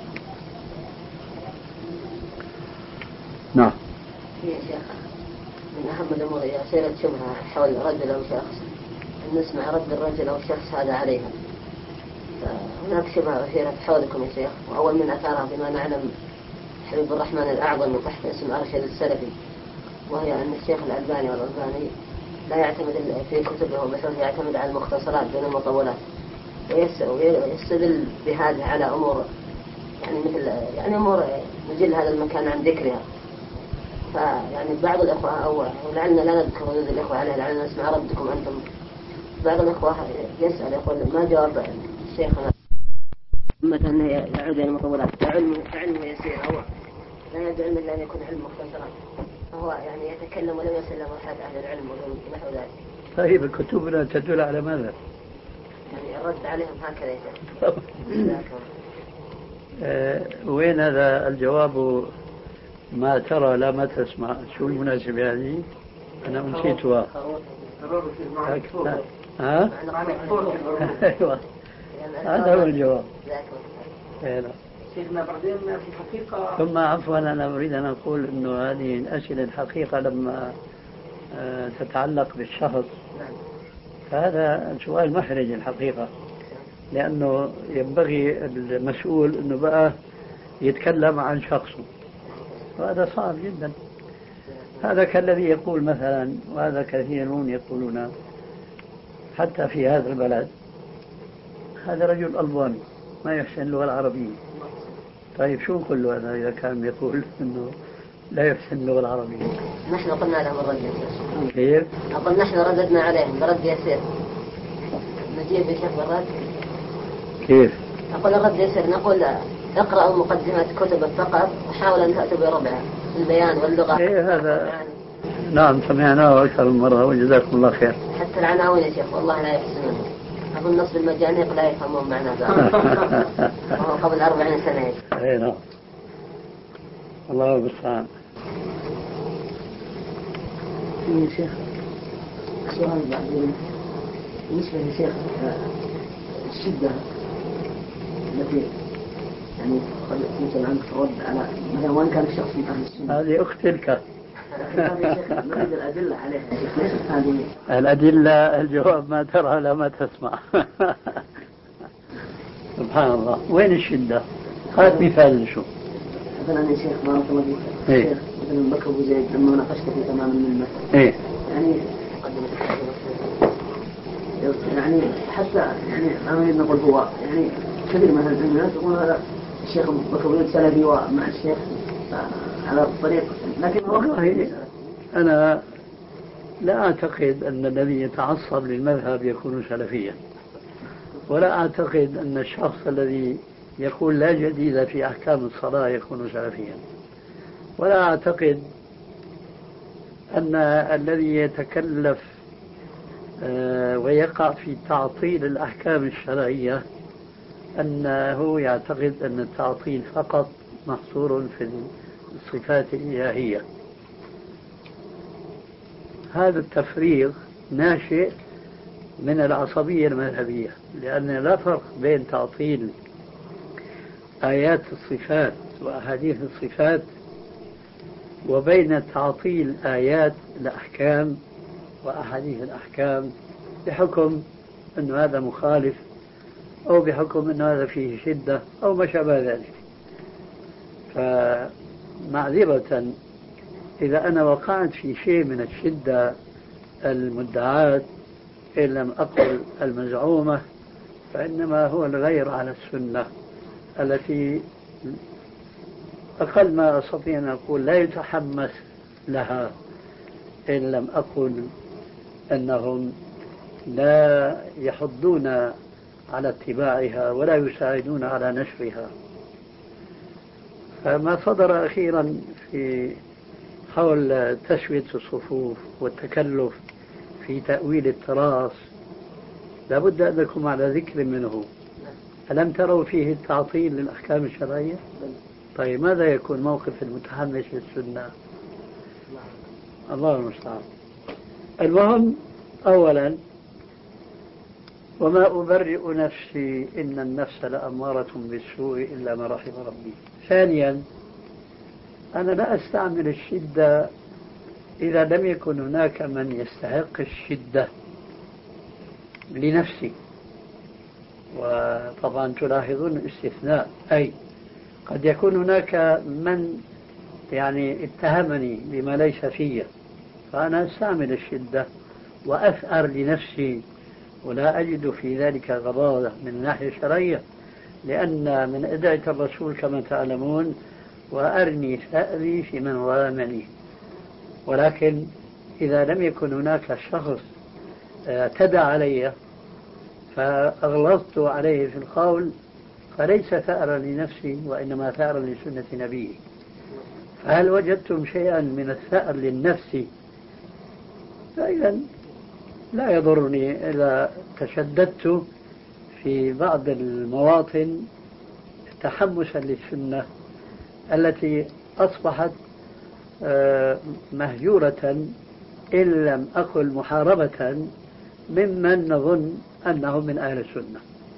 نعم. يا شيخ، من أهم الأمور إذا صارت شبهة حول رجل أو شخص أن نسمع رد الرجل أو الشخص هذا عليها، فهناك شبهة أثيرت حولكم يا شيخ، وأول من أثارها بما نعلم حبيب الرحمن الأعظم من تحت اسم أرشد السلفي، وهي أن الشيخ الألباني والألباني لا يعتمد في كتبه وبحوث يعتمد على المختصرات دون المطولات، ويستدل بهذا على أمور يعني مثل يعني أمور نجل هذا المكان عن ذكرها. فيعني بعض الأخوة أو لعلنا لا نذكر ردود الأخوة عليه، لعلنا نسمع ردكم أنتم. بعض الأخوة يسأل يقول ما جواب الشيخنا مثلا يعود إلى المطولات، علمه يسير، هو لا يدعو إلا أن يكون علم مختصرات، فهو يعني يتكلم ولم يسلم أحد أهل العلم ونحو ذلك. طيب كتبنا تدل على ماذا؟ يعني الرد عليهم هكذا يا وين هذا الجواب؟ ما ترى لا ما تسمع، شو المناسبة هذه؟ أنا نسيتها. ها؟ أيوة، هذا هو الجواب. شيخنا بعدين في الحقيقة، ثم عفوا أنا أريد أن أقول أنه هذه الأسئلة الحقيقة لما تتعلق بالشخص، فهذا سؤال محرج الحقيقة، لأنه ينبغي المسؤول أنه بقى يتكلم عن شخصه، وهذا صعب جدا. هذا كالذي يقول مثلا، وهذا كثيرون يقولون حتى في هذا البلد، هذا رجل ألباني ما يحسن اللغة العربية. طيب شو نقول له هذا إذا كان يقول إنه لا يحسن اللغة العربية؟ نحن قلنا لهم الرد يسير. كيف؟ أقول نحن رددنا عليهم برد يسير، نجيب بشكل الرد. كيف؟ أقول الرد يسير، نقول اقرأوا مقدمة كتب فقط وحاول أن تأتوا بربعها البيان واللغة. إيه هذا نعم سمعناه أكثر من مرة وجزاكم الله خير. حتى العناوين يا شيخ والله لا يحسنون، أظن نصب المجانيق لا يفهمون معناه وهو قبل 40 سنة. إيه نعم، الله المستعان. يا شيخ سؤال بعدين بالنسبة للشيخ الشدة التي يعني قد مثل عنك ترد على مثلا وين كان الشخص من أهل السنة، هذه أخت تلك. نريد الأدلة عليها هذه الأدلة، الجواب ما ترى لا ما تسمع. سبحان الله، وين الشدة؟ هات مثال نشوف. مثلا يا شيخ بارك الله فيك، إيه؟ مثلا بكر أبو زيد لما ناقشت في تمام المنة، إيه؟ يعني حتى يعني ما نريد نقول هو يعني كثير من الناس يقول هذا الشيخ بكر أبو زيد سلفي ومع الشيخ على الطريق، لكن والله أنا لا أعتقد أن الذي يتعصب للمذهب يكون سلفيا، ولا أعتقد أن الشخص الذي يقول لا جديد في أحكام الصلاة يكون سلفيا، ولا أعتقد أن الذي يتكلف ويقع في تعطيل الأحكام الشرعية أنه يعتقد أن التعطيل فقط محصور في الصفات الإلهية. هذا التفريغ ناشئ من العصبية المذهبية، لأن لا فرق بين تعطيل آيات الصفات وأحاديث الصفات وبين تعطيل آيات الأحكام وأحاديث الأحكام بحكم أن هذا مخالف أو بحكم أن هذا فيه شدة أو ما شابه ذلك. فمعذرة إذا أنا وقعت في شيء من الشدة المدعاة إن لم أقل المزعومة، فإنما هو الغير على السنة التي أقل ما أستطيع أن أقول لا يتحمس لها، إن لم أقل أنهم لا يحضون على اتباعها ولا يساعدون على نشرها. فما صدر أخيرا في حول تسوية الصفوف والتكلف في تأويل التراث لابد أن نكون على ذكر منه. ألم تروا فيه التعطيل للأحكام الشرعية؟ طيب ماذا يكون موقف المتحمس للسنة؟ الله المستعان. المهم أولا وما أبرئ نفسي إن النفس لأمارة بالسوء إلا ما رحم ربي. ثانيا أنا لا أستعمل الشدة إذا لم يكن هناك من يستحق الشدة لنفسي. وطبعا تلاحظون الاستثناء، أي قد يكون هناك من اتهمني بما ليس فيه، فأنا أستعمل الشدة وأثأر لنفسي ولا أجد في ذلك غضاضة من الناحية الشرعية، لأن من أدعية الرسول كما تعلمون وأرني ثأري في من ظلمني. ولكن إذا لم يكن هناك شخص اعتدى علي فأغلظت عليه في القول فليس ثأرا لنفسي وإنما ثأرا لسنة نبيه. فهل وجدتم شيئا من الثأر للنفس؟ فإذا لا يضرني إذا تشددت في بعض المواطن تحمسا للسنة التي أصبحت مهجورة إن لم أقل محاربة ممن نظن أنه من أهل السنة.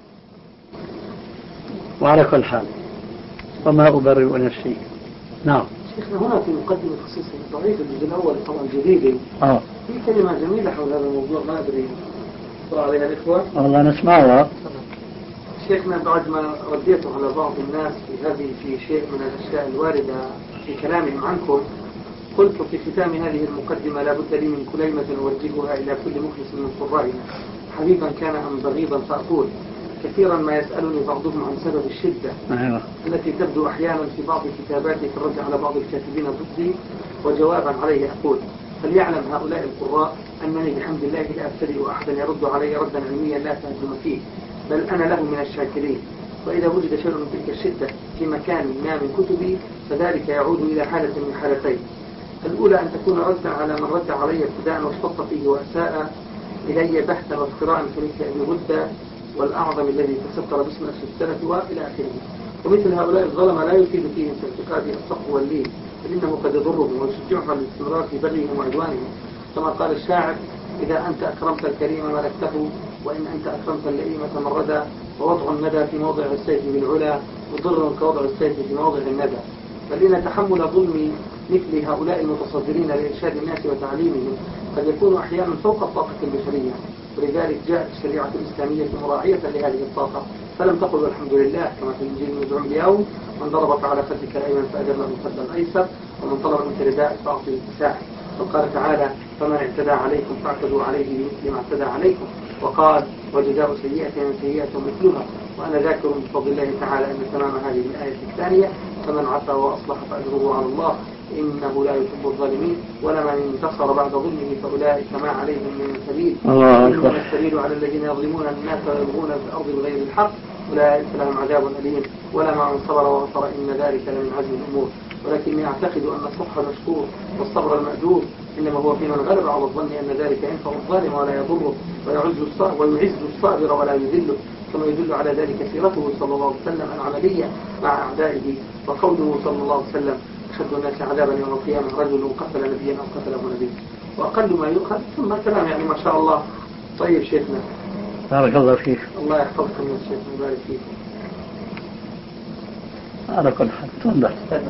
وعلى كل حال وما أبرئ نفسي. نعم شيخنا هنا في مقدمة خصيص ضعيف الجزء الأول طبعا جديد في كلمة جميلة حول هذا الموضوع ما أدري عليها الإخوة والله نسمعها. شيخنا بعد ما رديته على بعض الناس في شيء من الأشياء الواردة في كلامهم عنكم قلت في ختام هذه المقدمة لا بد لي من كلمة أوجهها إلى كل مخلص من قرائنا حبيبا كان أم بغيضا، فأقول كثيرا ما يسألني بعضهم عن سبب الشدة التي تبدو أحيانا في بعض كتاباتي في الرد على بعض الكاتبين ضدي، وجوابا عليه أقول فليعلم هؤلاء القراء أنني بحمد الله لا أبتدئ أحدا يرد علي ردا علميا لا تهزم فيه، بل أنا له من الشاكرين. وإذا وجد شيء من تلك الشدة في مكان ما من كتبي فذلك يعود إلى حالة من حالتين: الأولى أن تكون ردا على من رد علي ابتداء واشتط فيه وأساء إلي بحثا وافتراء كمثل أبي غدة والأعظم الذي تستر باسم نفس السلف وإلى آخره. ومثل هؤلاء الظلمة لا يفيد فيهم في اعتقادي الصق واللين، فإنه قد يضرهم ويشجعهم على الاستمرار في بغيهم وعدوانهم، كما قال الشاعر: إذا أنت أكرمت الكريم ملكته، وإن أنت أكرمت اللئيم تمردا، ووضع الندى في موضع السيف بالعلا مضر كوضع السيف في موضع الندى. بل إن تحمل ظلم مثل هؤلاء المتصدرين لإرشاد الناس وتعليمهم قد يكون أحيانا فوق الطاقة البشرية، ولذلك جاءت الشريعة الإسلامية مراعية لهذه الطاقة، فلم تقل والحمد لله كما في الإنجيل المزعوم اليوم: من ضربك على خدك الأيمن فأجر له الخد الأيسر، ومن طلب منك رداء فأعطه الكساء. وقال تعالى: فمن اعتدى عليكم فاعتدوا عليه بمثل ما اعتدى عليكم. وقال: وجزاء سيئة سيئة مثلها. وأنا ذاكر بفضل الله تعالى أن تمام هذه الآية الثانية: فمن عفا وأصلح فأجره على الله إنه لا يحب الظالمين، ولمن انتصر بعد ظلمه فأولئك ما عليهم من سبيل، إنما السبيل على الذين يظلمون الناس ويبغون في الأرض بغير الحق أولئك لهم عذاب أليم، ولمن صبر وغفر إن ذلك لمن عزم الأمور. ولكني أعتقد أن الصفح المشكور والصبر المأجور إنما هو في من غلب على الظن أن ذلك ينفع الظالم ولا يضره ويعز الصابر ولا يذله، كما يدل على ذلك سيرته صلى الله عليه وسلم العملية مع أعدائه، وقوله صلى الله عليه وسلم: أشد الناس عذابا يوم القيامة رجل قتل نبيا أو قتله نبي. وأقل ما يؤخذ ثم كلام يعني ما شاء الله. طيب شيخنا، بارك الله فيك. الله يحفظكم يا شيخ ويبارك فيكم. على كل حال تفضل.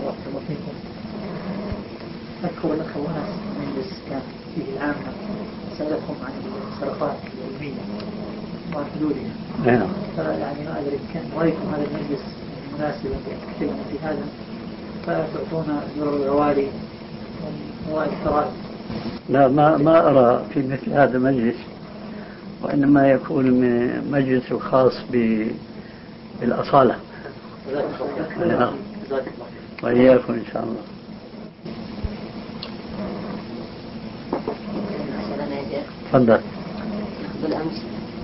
أذكر لك وناس مجلس كان فيه العامة سألتهم عن السرقات العلمية وحدودها. فيعني ما أدري كان رأيكم هذا المجلس مناسبا لأن في هذا فتعطونا زر العوالي والإكثارات. لا، ما أرى في مثل هذا المجلس، وإنما يكون مجلس خاص بالأصالة. وإياكم إن شاء الله. تفضل. بالأمس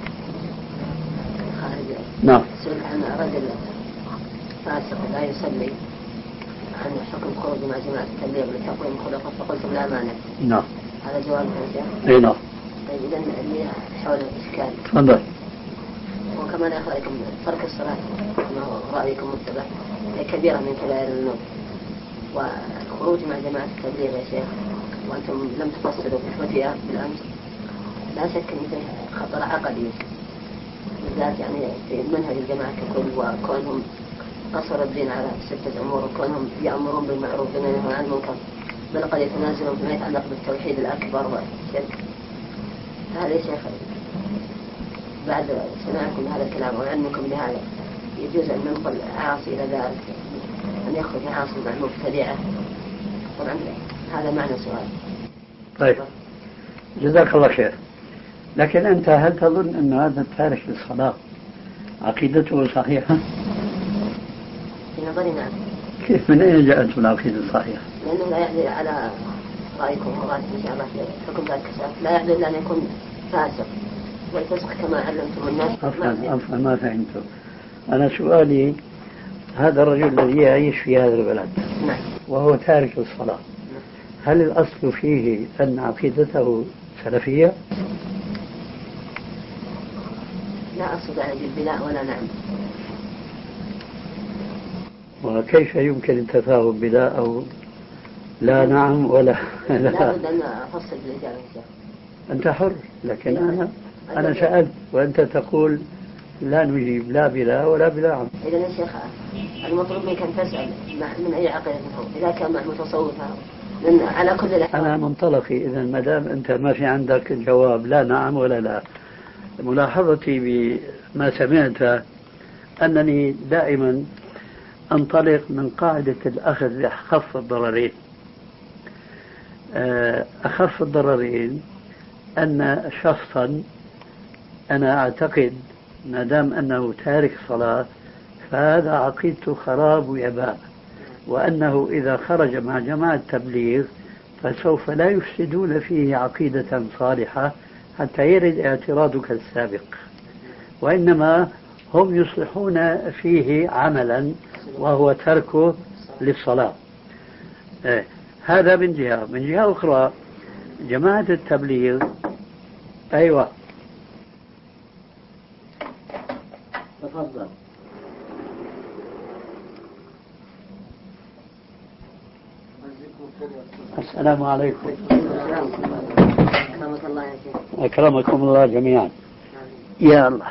خارج نعم. سئل عن رجل فاسق لا يصلي عن حكم خروج مع جماعة التبليغ لتقويم خلقه، فقلت لا مانع. نعم. هذا جواب يا شيخ؟ اي نعم. طيب إذا اللي حول الإشكال. تفضل. وكمان أخذ لكم ترك الصلاة ما هو رأيكم متبع هي كبيرة من كبائر الذنوب، والخروج مع جماعة التبليغ يا شيخ وأنتم لم تفصلوا في فتية بالأمس، لا شك أن فيه خطر عقدي بالذات يعني في منهج الجماعة ككل، وكونهم قصروا الدين على 6 أمور، وكونهم يأمرون بالمعروف وينهون عن المنكر، بل قد يتنازلون فيما يتعلق بالتوحيد الأكبر والشرك. هذا يا شيخ بعد سماعكم هذا الكلام وعلمكم بهذا يجوز أن ننقل عاصي إلى ذلك، أن يخرج عاصي مع مبتدعة؟ طبعا هذا معنى سؤال. طيب جزاك الله خير. لكن أنت هل تظن أن هذا التارك للصلاة عقيدته صحيحة؟ في نظري نعم. كيف من أين جاءت العقيدة الصحيحة؟ لأنه لا يعدل على رأيكم ورأيكم إن شاء الله في حكم ذلك الشرط، لا يعدل إلا أن يكون فاسق، والفسق كما علمتم الناس. عفوا ما فهمته. أنا سؤالي هذا الرجل الذي يعيش في هذا البلد نعم. وهو تارك للصلاة، هل الأصل فيه أن عقيدته سلفية؟ لا أقصد على البلاء ولا نعم. وكيف يمكن التفاهم بلا أو لا نعم ولا لا بد أن أفصل بالإجابة يا شيخ. أنت حر، لكن أنا سألت وأنت تقول لا نجيب لا بلا ولا بلا عم. إذا يا شيخ المطلوب منك أن تسأل من أي عقيدة هو، إذا كان مع متصوفة على كل الأحوال. أنا منطلقي إذا ما دام أنت ما في عندك الجواب لا نعم ولا لا. ملاحظتي بما سمعت أنني دائما أنطلق من قاعدة الأخذ بأخف الضررين. أخف الضررين أن شخصا أنا أعتقد ما دام أنه تارك صلاة فهذا عقيدته خراب ويباء، وأنه إذا خرج مع جماعة التبليغ فسوف لا يفسدون فيه عقيدة صالحة حتى يرد اعتراضك السابق، وإنما هم يصلحون فيه عملا وهو تركه للصلاة. هذا من جهة. من جهة أخرى جماعة التبليغ أيوة تفضل. السلام عليكم. أكرمك الله يا شيخ. أكرمكم الله جميعا. يا الله.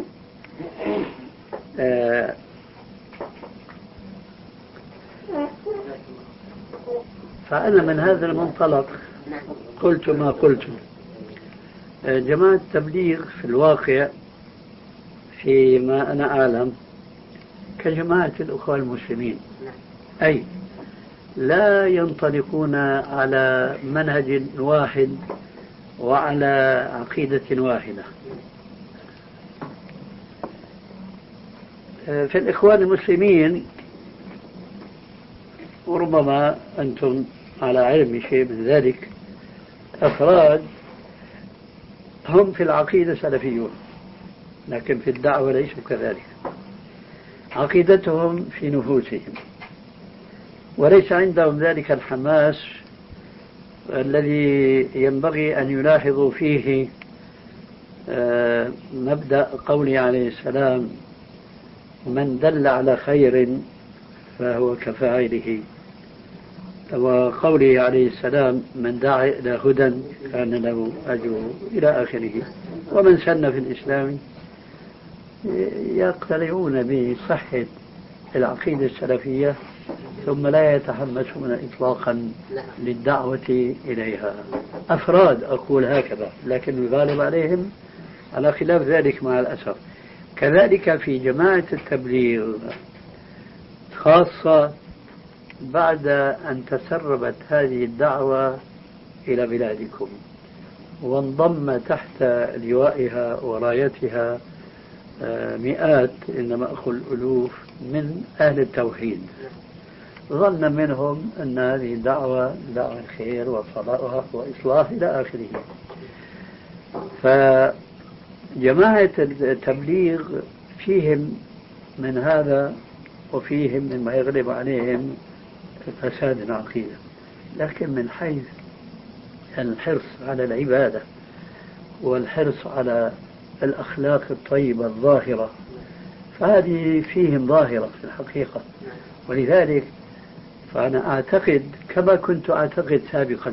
فأنا من هذا المنطلق قلت ما قلت. جماعة التبليغ في الواقع فيما أنا أعلم كجماعة الأخوة المسلمين، أي لا ينطلقون على منهج واحد وعلى عقيدة واحدة. في الإخوان المسلمين وربما أنتم على علم شيء من ذلك أفراد هم في العقيدة سلفيون لكن في الدعوة ليسوا كذلك. عقيدتهم في نفوسهم وليس عندهم ذلك الحماس الذي ينبغي أن يلاحظوا فيه مبدأ قوله عليه السلام: من دل على خير فهو كفاعله، وقوله عليه السلام: من دعا إلى هدى كان له أجره، إلى آخره. ومن سن في الإسلام يقتنعون بصحة العقيدة السلفية ثم لا يتحمسون إطلاقا للدعوة إليها. أفراد أقول هكذا، لكن الغالب عليهم على خلاف ذلك مع الأسف. كذلك في جماعة التبليغ خاصة بعد أن تسربت هذه الدعوة إلى بلادكم وانضم تحت لوائها ورايتها مئات إنما أقول ألوف من أهل التوحيد، ظن منهم أن هذه الدعوة دعوة الخير وصلاح وإصلاح إلى آخره. فجماعة التبليغ فيهم من هذا وفيهم مما يغلب عليهم فساد العقيدة، لكن من حيث الحرص على العبادة والحرص على الأخلاق الطيبة الظاهرة فهذه فيهم ظاهرة في الحقيقة. ولذلك فأنا أعتقد كما كنت أعتقد سابقا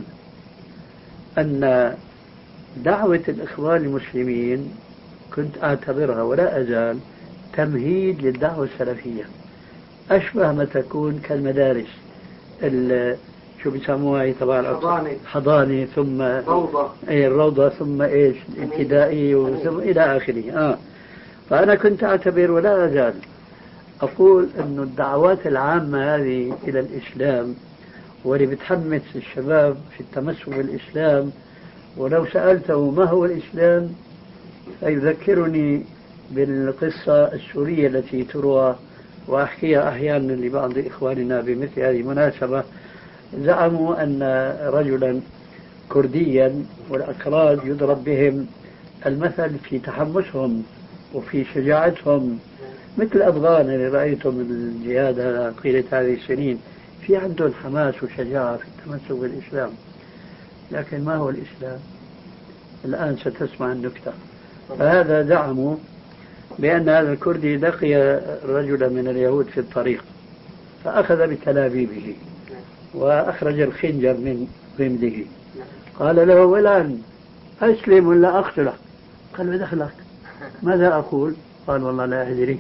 أن دعوة الإخوان المسلمين كنت أعتبرها ولا أزال تمهيد للدعوة السلفية، أشبه ما تكون كالمدارس شو بيسموها تبع حضانة ثم روضة، الروضة ثم إيش الابتدائي ثم إلى آخره. فأنا كنت أعتبر ولا أزال أقول أن الدعوات العامة هذه إلى الإسلام واللي بتحمس الشباب في التمسك بالإسلام، ولو سألته ما هو الإسلام فيذكرني بالقصة السورية التي تروى وأحكيها أحيانا لبعض إخواننا بمثل هذه المناسبة. زعموا أن رجلا كرديا والأكراد يضرب بهم المثل في تحمسهم وفي شجاعتهم، مثل الأفغان اللي رأيتهم الجهاد طيلة هذه السنين، في عندهم حماس وشجاعة في التمسك بالإسلام. لكن ما هو الإسلام؟ الآن ستسمع النكتة. فهذا زعموا بأن هذا الكردي لقي رجلا من اليهود في الطريق فأخذ بتلابيبه وأخرج الخنجر من غمده، قال له: والآن أسلم ولا أقتلك؟ قال: بدخلك، ماذا أقول؟ قال: والله لا أدري.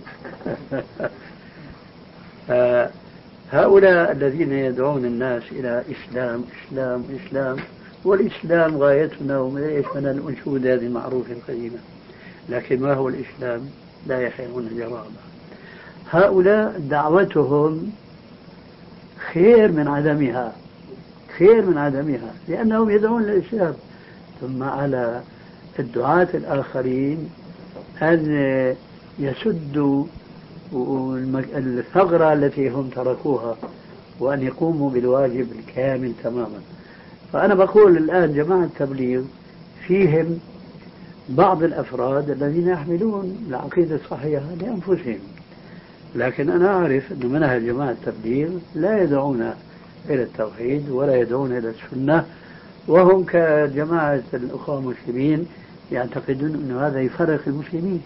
هؤلاء الذين يدعون الناس إلى إسلام إسلام إسلام، والإسلام غايتنا ويشمل الأنشود هذه المعروفة القديمة، لكن ما هو الإسلام؟ لا يحيون جوابا. هؤلاء دعوتهم خير من عدمها، خير من عدمها، لأنهم يدعون للإسلام. ثم على الدعاة الآخرين أن يسدوا الثغرة التي هم تركوها وأن يقوموا بالواجب الكامل تماما. فأنا بقول الآن جماعة التبليغ فيهم بعض الأفراد الذين يحملون العقيدة الصحيحة لأنفسهم، لكن أنا أعرف أن منهج جماعة التبليغ لا يدعون إلى التوحيد ولا يدعون إلى السنة، وهم كجماعة الأخوة المسلمين يعتقدون أن هذا يفرق المسلمين.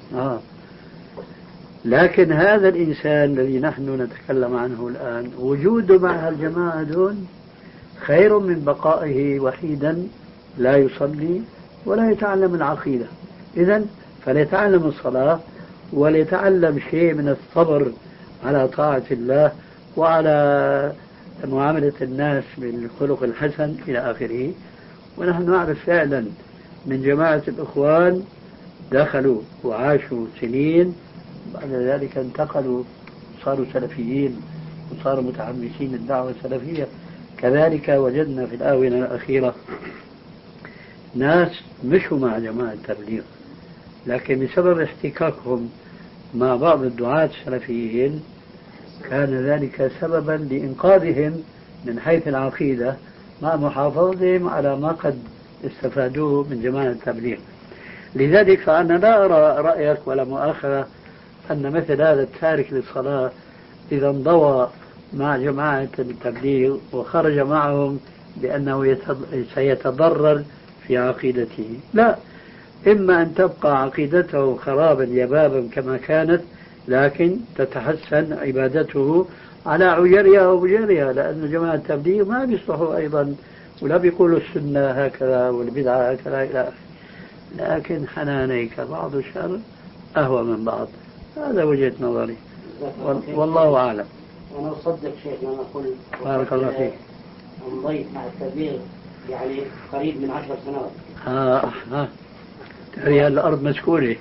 لكن هذا الإنسان الذي نحن نتكلم عنه الآن وجوده مع الجماعة دون خير من بقائه وحيدا لا يصلي ولا يتعلم العقيدة. إذن فليتعلم الصلاة وليتعلم شيء من الصبر على طاعة الله وعلى معاملة الناس بالخلق الحسن إلى آخره. ونحن نعرف فعلا من جماعة الإخوان دخلوا وعاشوا سنين، بعد ذلك انتقلوا صاروا سلفيين وصاروا متحمسين للدعوة السلفية. كذلك وجدنا في الآونة الأخيرة ناس مشوا مع جماعة التبليغ، لكن بسبب احتكاكهم مع بعض الدعاة السلفيين كان ذلك سببا لإنقاذهم من حيث العقيدة مع محافظتهم على ما قد استفادوه من جماعة التبليغ. لذلك فأنا لا أرى رأيك ولا مؤاخذة أن مثل هذا التارك للصلاة إذا انضوى مع جماعة التبليغ وخرج معهم بأنه سيتضرر في عقيدته. لا، إما أن تبقى عقيدته خرابا يبابا كما كانت، لكن تتحسن عبادته على عجرها وبجرها، لأن جماعة التبليغ ما بيصلحوا أيضا ولا بيقولوا السنة هكذا والبدعة هكذا إلى آخره. لكن حنانيك بعض الشر أهوى من بعض. هذا وجهة نظري والله أعلم. أنا أصدق شيخنا نقول بارك الله فيك. انضيت مع التبليغ يعني قريب من 10 سنوات. هي الأرض مسكونة.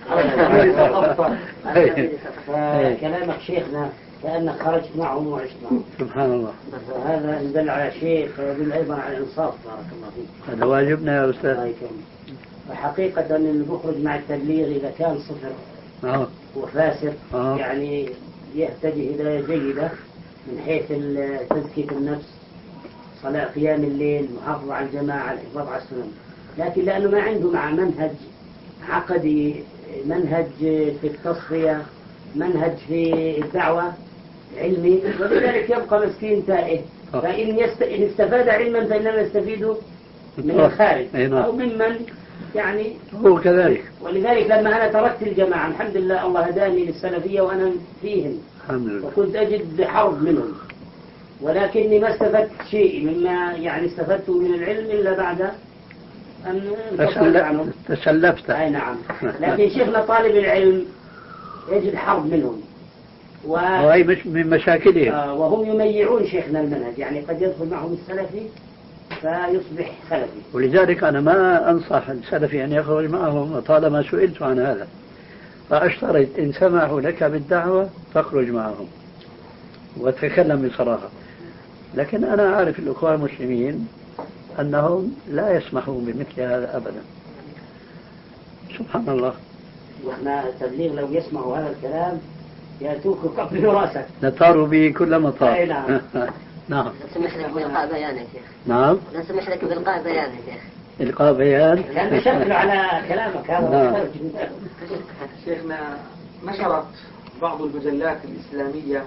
كلامك شيخنا كأنك خرجت معهم وعشت معهم. سبحان الله. وهذا يدل على شيخ يدل أيضا على الإنصاف. بارك الله فيك. هذا واجبنا يا أستاذ. وحقيقة المخرج مع التبليغ إذا كان صفر وفاسق يعني يهتدي هداية جيدة من حيث تزكية النفس، صلاة قيام الليل، محافظة على الجماعة، الحفاظ على السنن. لكن لأنه ما عنده مع منهج عقدي، منهج في التصفية، منهج في الدعوة علمي، ولذلك يبقى مسكين تائه. فإن استفاد علما فإنما يستفيد من الخارج أو ممن يعني هو كذلك. ولذلك لما أنا تركت الجماعة الحمد لله الله هداني للسلفية وأنا فيهم وكنت أجد بحرب منهم، ولكني ما استفدت شيء مما يعني استفدته من العلم إلا بعد أن تسلفت. أي نعم. لكن شيخنا طالب العلم يجد حرب منهم وهي مش من مشاكلهم. وهم يميعون شيخنا المنهج، يعني قد يدخل معهم السلفي فيصبح سلفي. ولذلك أنا ما أنصح السلفي أن يخرج معهم، وطالما سئلت عن هذا فأشترط إن سمحوا لك بالدعوة فاخرج معهم وتكلم بصراحة. لكن أنا أعرف الأخوة المسلمين أنهم لا يسمحون بمثل هذا أبدا. سبحان الله. وإحنا التبليغ لو يسمعوا هذا الكلام يأتوك قبل راسك نطاروا به كل مطار. نعم. نعم. سمح لك بإلقاء بيان يا شيخ. نعم. لا سمح لك بإلقاء بيان يا شيخ. إلقاء بيان. كان شكل على كلامك هذا. شيخنا نشرت بعض المجلات الإسلامية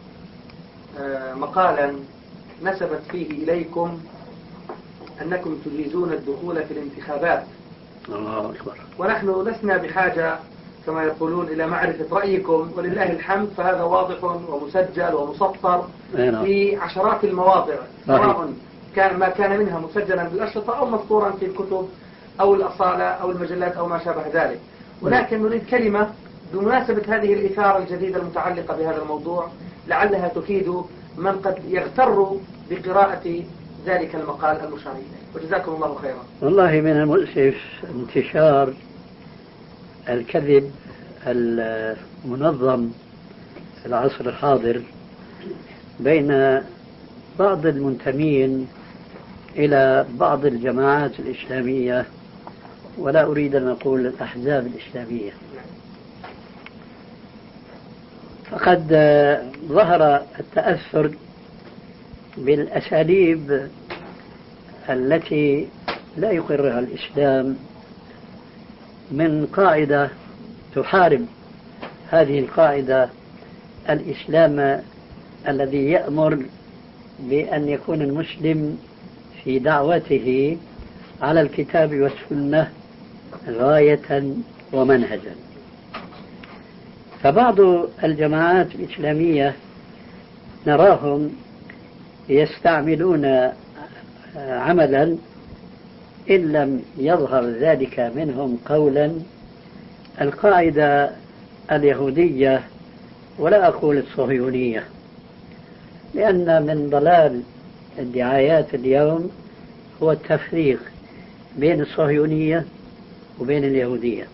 مقالا نسبت فيه إليكم أنكم تجيزون الدخول في الانتخابات. الله أكبر. ونحن لسنا بحاجة كما يقولون إلى معرفة رأيكم، ولله الحمد فهذا واضح ومسجل ومسطر في عشرات المواضع، سواء كان ما كان منها مسجلا بالأشرطة أو مسطورا في الكتب أو الأصالة أو المجلات أو ما شابه ذلك. ولكن نريد كلمة بمناسبة هذه الإثارة الجديدة المتعلقة بهذا الموضوع لعلها تفيد من قد يغتر بقراءة ذلك المقال المشار إليه، وجزاكم الله خيرا. والله من المؤسف انتشار الكذب المنظم في العصر الحاضر بين بعض المنتمين إلى بعض الجماعات الإسلامية، ولا أريد أن أقول الأحزاب الإسلامية. فقد ظهر التأثر بالأساليب التي لا يقرها الإسلام من قاعدة تحارب هذه القاعدة الإسلام الذي يأمر بأن يكون المسلم في دعوته على الكتاب والسنة غاية ومنهجا. فبعض الجماعات الإسلامية نراهم يستعملون عملا إن لم يظهر ذلك منهم قولا القاعدة اليهودية، ولا أقول الصهيونية، لأن من ضلال الدعايات اليوم هو التفريق بين الصهيونية وبين اليهودية.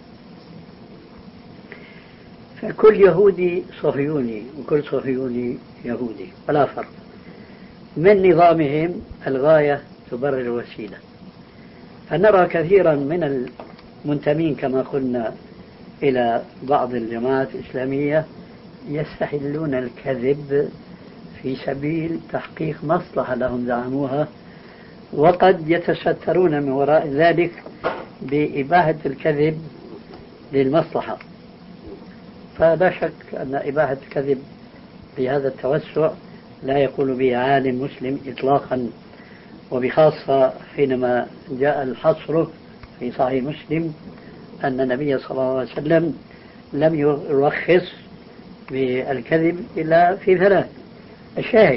فكل يهودي صهيوني وكل صهيوني يهودي ولا فرق. من نظامهم الغاية تبرر الوسيلة. فنرى كثيرا من المنتمين كما قلنا إلى بعض الجماعات الإسلامية يستحلون الكذب في سبيل تحقيق مصلحة لهم زعموها، وقد يتسترون من وراء ذلك بإباحة الكذب للمصلحة. فلا شك أن إباحة الكذب بهذا التوسع لا يقول به عالم مسلم إطلاقا، وبخاصة حينما جاء الحصر في صحيح مسلم أن النبي صلى الله عليه وسلم لم يرخص بالكذب إلا في 3. الشاهد،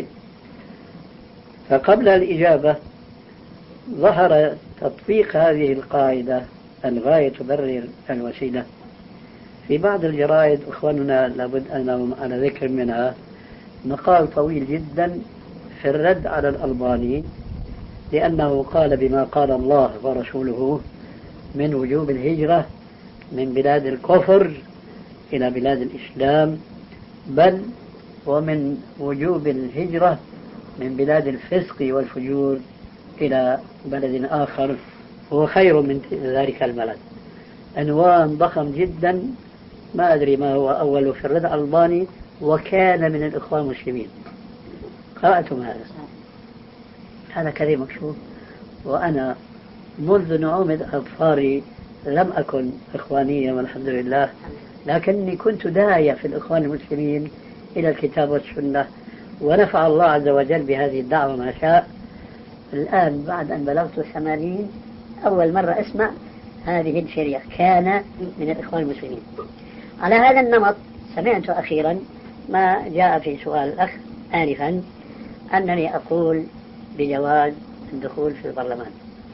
فقبل الإجابة ظهر تطبيق هذه القاعدة الغاية تبرر الوسيلة في بعض الجرائد. إخواننا لابد أن لهم على ذكر منها مقال طويل جدا في الرد على الألباني، لأنه قال بما قال الله ورسوله من وجوب الهجرة من بلاد الكفر إلى بلاد الإسلام، بل ومن وجوب الهجرة من بلاد الفسق والفجور إلى بلد آخر هو خير من ذلك البلد. عنوان ضخم جدا، ما أدري ما هو أوله في الرد الألباني، وكان من الإخوان المسلمين. قرأتم هذا كذب مكشوف. وأنا منذ نعومة أظفاري لم أكن إخوانيا والحمد لله، لكني كنت داعية في الإخوان المسلمين إلى الكتاب والسنة، ونفع الله عز وجل بهذه الدعوة ما شاء. الآن بعد أن بلغت 80 أول مرة أسمع هذه الشريعة كان من الإخوان المسلمين. على هذا النمط سمعت أخيرا ما جاء في سؤال الأخ آنفا أنني أقول بجواز الدخول في البرلمان.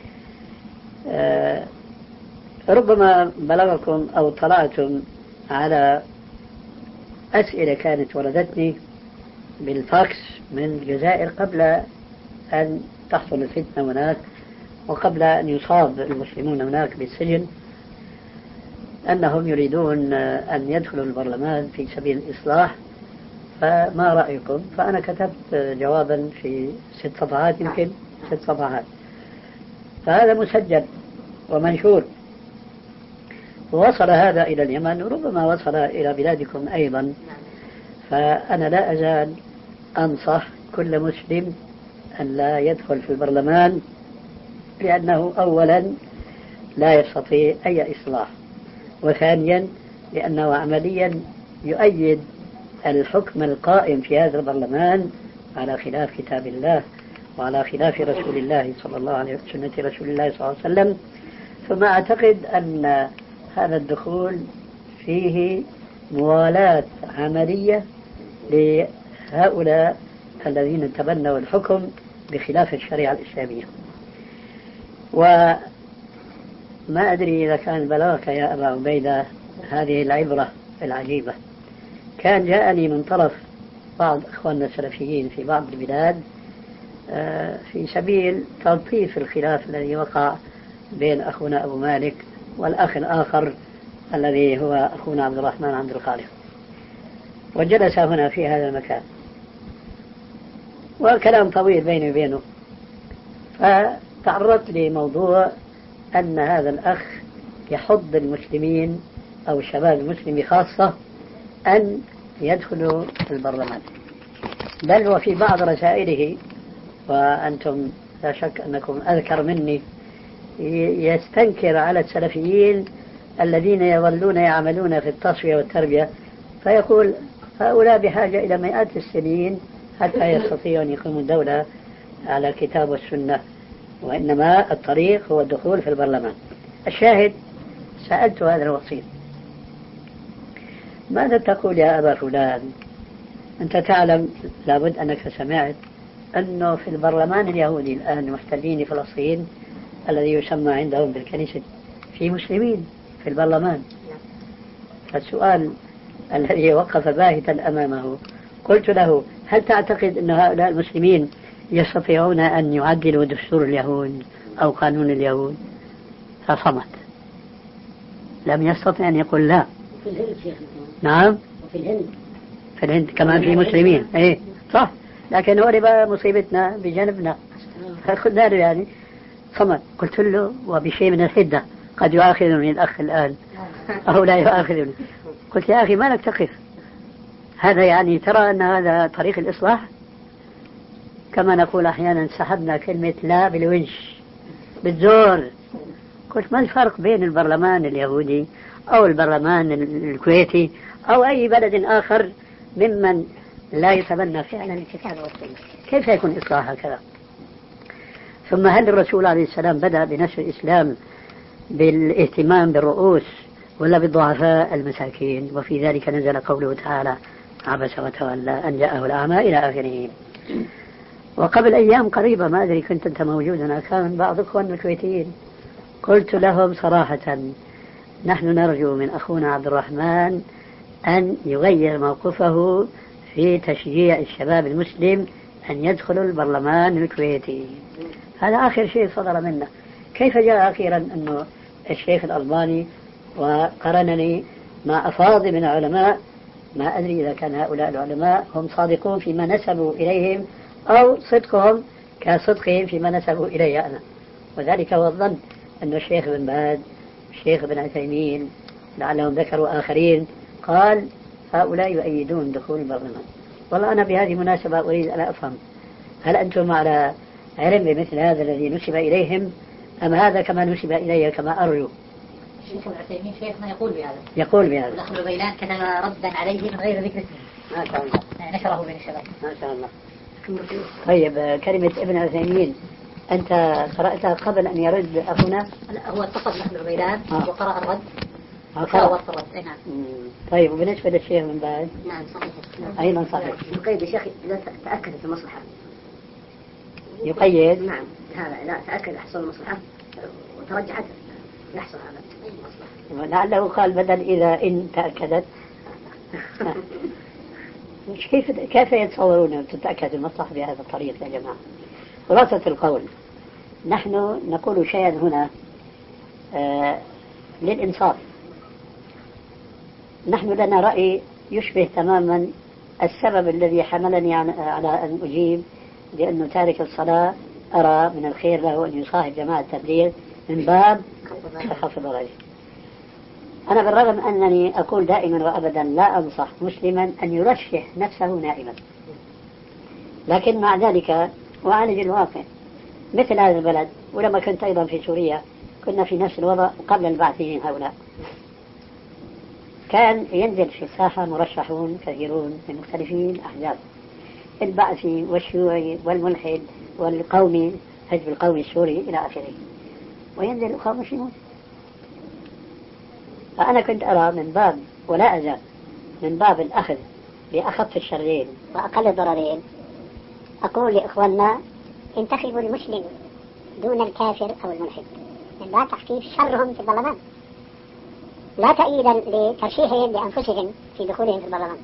ربما بلغكم أو طلعتم على أسئلة كانت وردتني بالفاكس من الجزائر قبل أن تحصل الفتنة هناك، وقبل أن يصاب المسلمون هناك بالسجن، أنهم يريدون أن يدخلوا البرلمان في سبيل الإصلاح، فما رأيكم؟ فأنا كتبت جوابا في 6 صفحات، يمكن 6 صفحات، فهذا مسجل ومنشور. ووصل هذا إلى اليمن، وربما وصل إلى بلادكم أيضا. فأنا لا أزال أنصح كل مسلم أن لا يدخل في البرلمان، لأنه أولا لا يستطيع أي إصلاح، وثانيا لأنه عمليا يؤيد الحكم القائم في هذا البرلمان على خلاف كتاب الله وعلى خلاف رسول الله صلى الله عليه وسلم، سنة رسول الله صلى الله عليه وسلم. ثم أعتقد أن هذا الدخول فيه موالاة عملية لهؤلاء الذين تبنوا الحكم بخلاف الشريعة الإسلامية. وما أدري إذا كان بلغك يا أبا عبيدة هذه العبرة العجيبة. كان جاءني من طرف بعض أخواننا السلفيين في بعض البلاد في سبيل تلطيف الخلاف الذي وقع بين أخونا أبو مالك والأخ الآخر الذي هو أخونا عبد الرحمن عبد الخالق، وجلس هنا في هذا المكان، والكلام طويل بيني وبينه. فتعرضت لموضوع أن هذا الأخ يحض المسلمين أو الشباب المسلم بخاصة أن يدخلوا البرلمان، بل وفي بعض رسائله، وأنتم لا شك أنكم أذكر مني، يستنكر على السلفيين الذين يظلون يعملون في التصفية والتربية، فيقول هؤلاء بحاجة إلى مئات السنين حتى يستطيعوا أن يقيموا الدولة على الكتاب والسنة، وإنما الطريق هو الدخول في البرلمان. الشاهد، سألت هذا الوسيط: ماذا تقول يا أبا فلان؟ أنت تعلم، لابد أنك سمعت أنه في البرلمان اليهودي الآن محتلين فلسطين الذي يسمى عندهم بالكنيسة في مسلمين في البرلمان. فالسؤال الذي وقف باهتا أمامه، قلت له: هل تعتقد أن هؤلاء المسلمين يستطيعون أن يعدلوا دستور اليهود أو قانون اليهود؟ فصمت، لم يستطع أن يقول لا. في الهند شيخ. نعم، في الهند كمان في مسلمين، ايه صح، لكن هو بقى مصيبتنا بجانبنا، خذنا له يعني. صمت. قلت له وبشيء من الحدة: قد يؤاخذني الأخ الآن أو لا يؤاخذني. قلت: يا أخي ما لك تقف، هذا يعني ترى أن هذا طريق الإصلاح؟ كما نقول أحيانا سحبنا كلمة لا بالونش بالزور. قلت: ما الفرق بين البرلمان اليهودي أو البرلمان الكويتي أو أي بلد آخر ممن لا يتبنى فعلا الكتاب والسنة، كيف يكون إصلاح هكذا؟ ثم هل الرسول عليه السلام بدأ بنشر الإسلام بالاهتمام بالرؤوس ولا بالضعفاء المساكين؟ وفي ذلك نزل قوله تعالى عبس وتولى أن جاءه الأعمى إلى آخره. وقبل أيام قريبة ما أدري كنت أنت موجود هنا، كان بعض إخواننا الكويتيين قلت لهم صراحة نحن نرجو من أخونا عبد الرحمن أن يغير موقفه في تشجيع الشباب المسلم أن يدخلوا البرلمان الكويتي. هذا آخر شيء صدر منا. كيف جاء أخيرا أنه الشيخ الألباني وقرنني مع أفاضل من العلماء، ما أدري إذا كان هؤلاء العلماء هم صادقون فيما نسبوا إليهم أو صدقهم كصدقهم فيما نسبوا إلي أنا. وذلك هو الظن أن الشيخ بن باز الشيخ بن عثيمين لعلهم ذكروا آخرين قال هؤلاء يؤيدون دخول البرلمان. والله أنا بهذه المناسبة أريد أن أفهم، هل أنتم على علم بمثل هذا الذي نسب إليهم أم هذا كما نسب إلي كما أرجو؟ الشيخ العثيمين شيخنا يقول بهذا. الأخ الغيلان كتب ردا عليه من غير ذكر اسمه. ما شاء الله. نشره بين الشباب. ما شاء الله. طيب كلمة ابن عثيمين أنت قرأتها قبل أن يرد أخونا؟ لا هو اتصل الأخ الغيلان وقرأ الرد. قرأ الرد. نعم. طيب وبالنسبة للشيخ من بعد؟ نعم صحيح. أيضا صحيح. يقيد الشيخ إذا تأكدت المصلحة. يقيد؟ نعم هذا إذا تأكد حصول المصلحة وترجحت يحصل هذا المصلحة. لعله قال بدل إذا إن تأكدت. كيف يتصورون أن تتأكد المصلحة بهذا الطريق يا جماعة؟ خلاصة القول نحن نقول شيئا هنا للإنصاف. نحن لنا رأي يشبه تماما السبب الذي حملني على أن أجيب لأنه تارك الصلاة أرى من الخير له أن يصاحب جماعة التبليغ من باب تخفض غيره. أنا بالرغم أنني أقول دائما وأبدا لا أنصح مسلما أن يرشح نفسه نائما، لكن مع ذلك أعالج الواقع. مثل هذا البلد، ولما كنت أيضا في سوريا كنا في نفس الوضع قبل البعثيين هؤلاء. كان ينزل في الساحة مرشحون كثيرون من مختلفين أحزاب، البعثي والشيوعي والملحد والقومي، حزب القومي السوري إلى آخره، وينزل الأخوة مسلمون. فأنا كنت أرى من باب ولا أزال من باب الأخذ بأخف الشرين وأقل الضررين، أقول لإخواننا انتخبوا المسلم دون الكافر أو الملحد من باب تخفيف شرهم في البرلمان، لا تأييدا لترشيحهم لأنفسهم في دخولهم في البرلمان.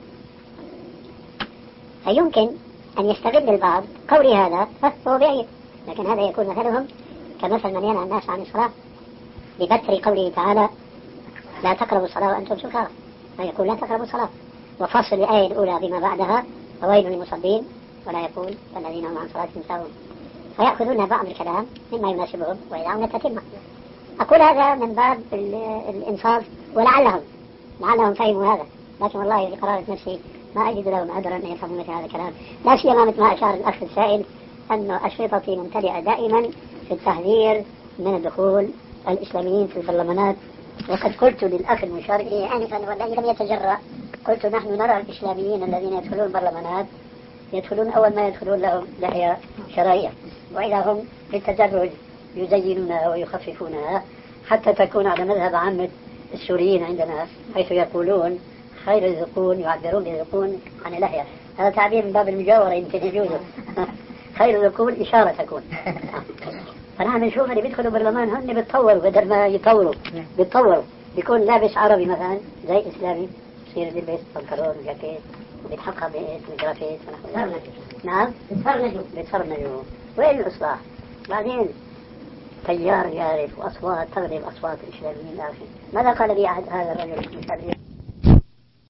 فيمكن أن يستغل البعض قولي هذا فهو بعيد، لكن هذا يكون مثلهم كمثل من ينهى الناس عن الصلاة ببتر قوله تعالى لا تقربوا الصلاة وأنتم سكارى، فيقول لا تقربوا الصلاة وفصل الآية الأولى بما بعدها فويل للمصلين ولا يقول الذين هم عن صلاتهم ساهون، فيأخذون بعض الكلام مما يناسبهم ويدعون تتمة. أقول هذا من باب الإنصاف ولعلهم فهموا هذا، لكن والله بقرارة نفسي ما أجد لهم عذرا أن يفهموا مثل هذا الكلام، لا سيما مثل ما أشار الأخ السائل أن أشرطتي ممتلئة دائما في التحذير من دخول الإسلاميين في البرلمانات. وقد قلت للأخ المشار إليه آنفا والذي لم يتجرأ، قلت نحن نرى الإسلاميين الذين يدخلون البرلمانات يدخلون أول ما يدخلون لهم لحية شرعية، وإذا هم بالتدرج يزينونها ويخففونها حتى تكون على مذهب عامة السوريين عندنا، حيث يقولون خير الذقون يعبرون بالذقون عن اللحية. هذا تعبير من باب المجاورة يمكن يجوزه. خير الذقون إشارة تكون. فنحن نشوف اللي بيدخلوا برلمان هن بيتطوروا بدل ما يطوروا، بيتطوروا، بيكون لابس عربي مثلا زي إسلامي يصير بيلبس بنطلون وجاكيت وبيتحقق بالجرافيت ونحو ذلك. نعم بيتفرنجوا. وين الإصلاح؟ بعدين تيار يعرف وأصوات تغلب أصوات الإسلاميين الآخر. ماذا قال لي أحد هذا الرجل المثالي؟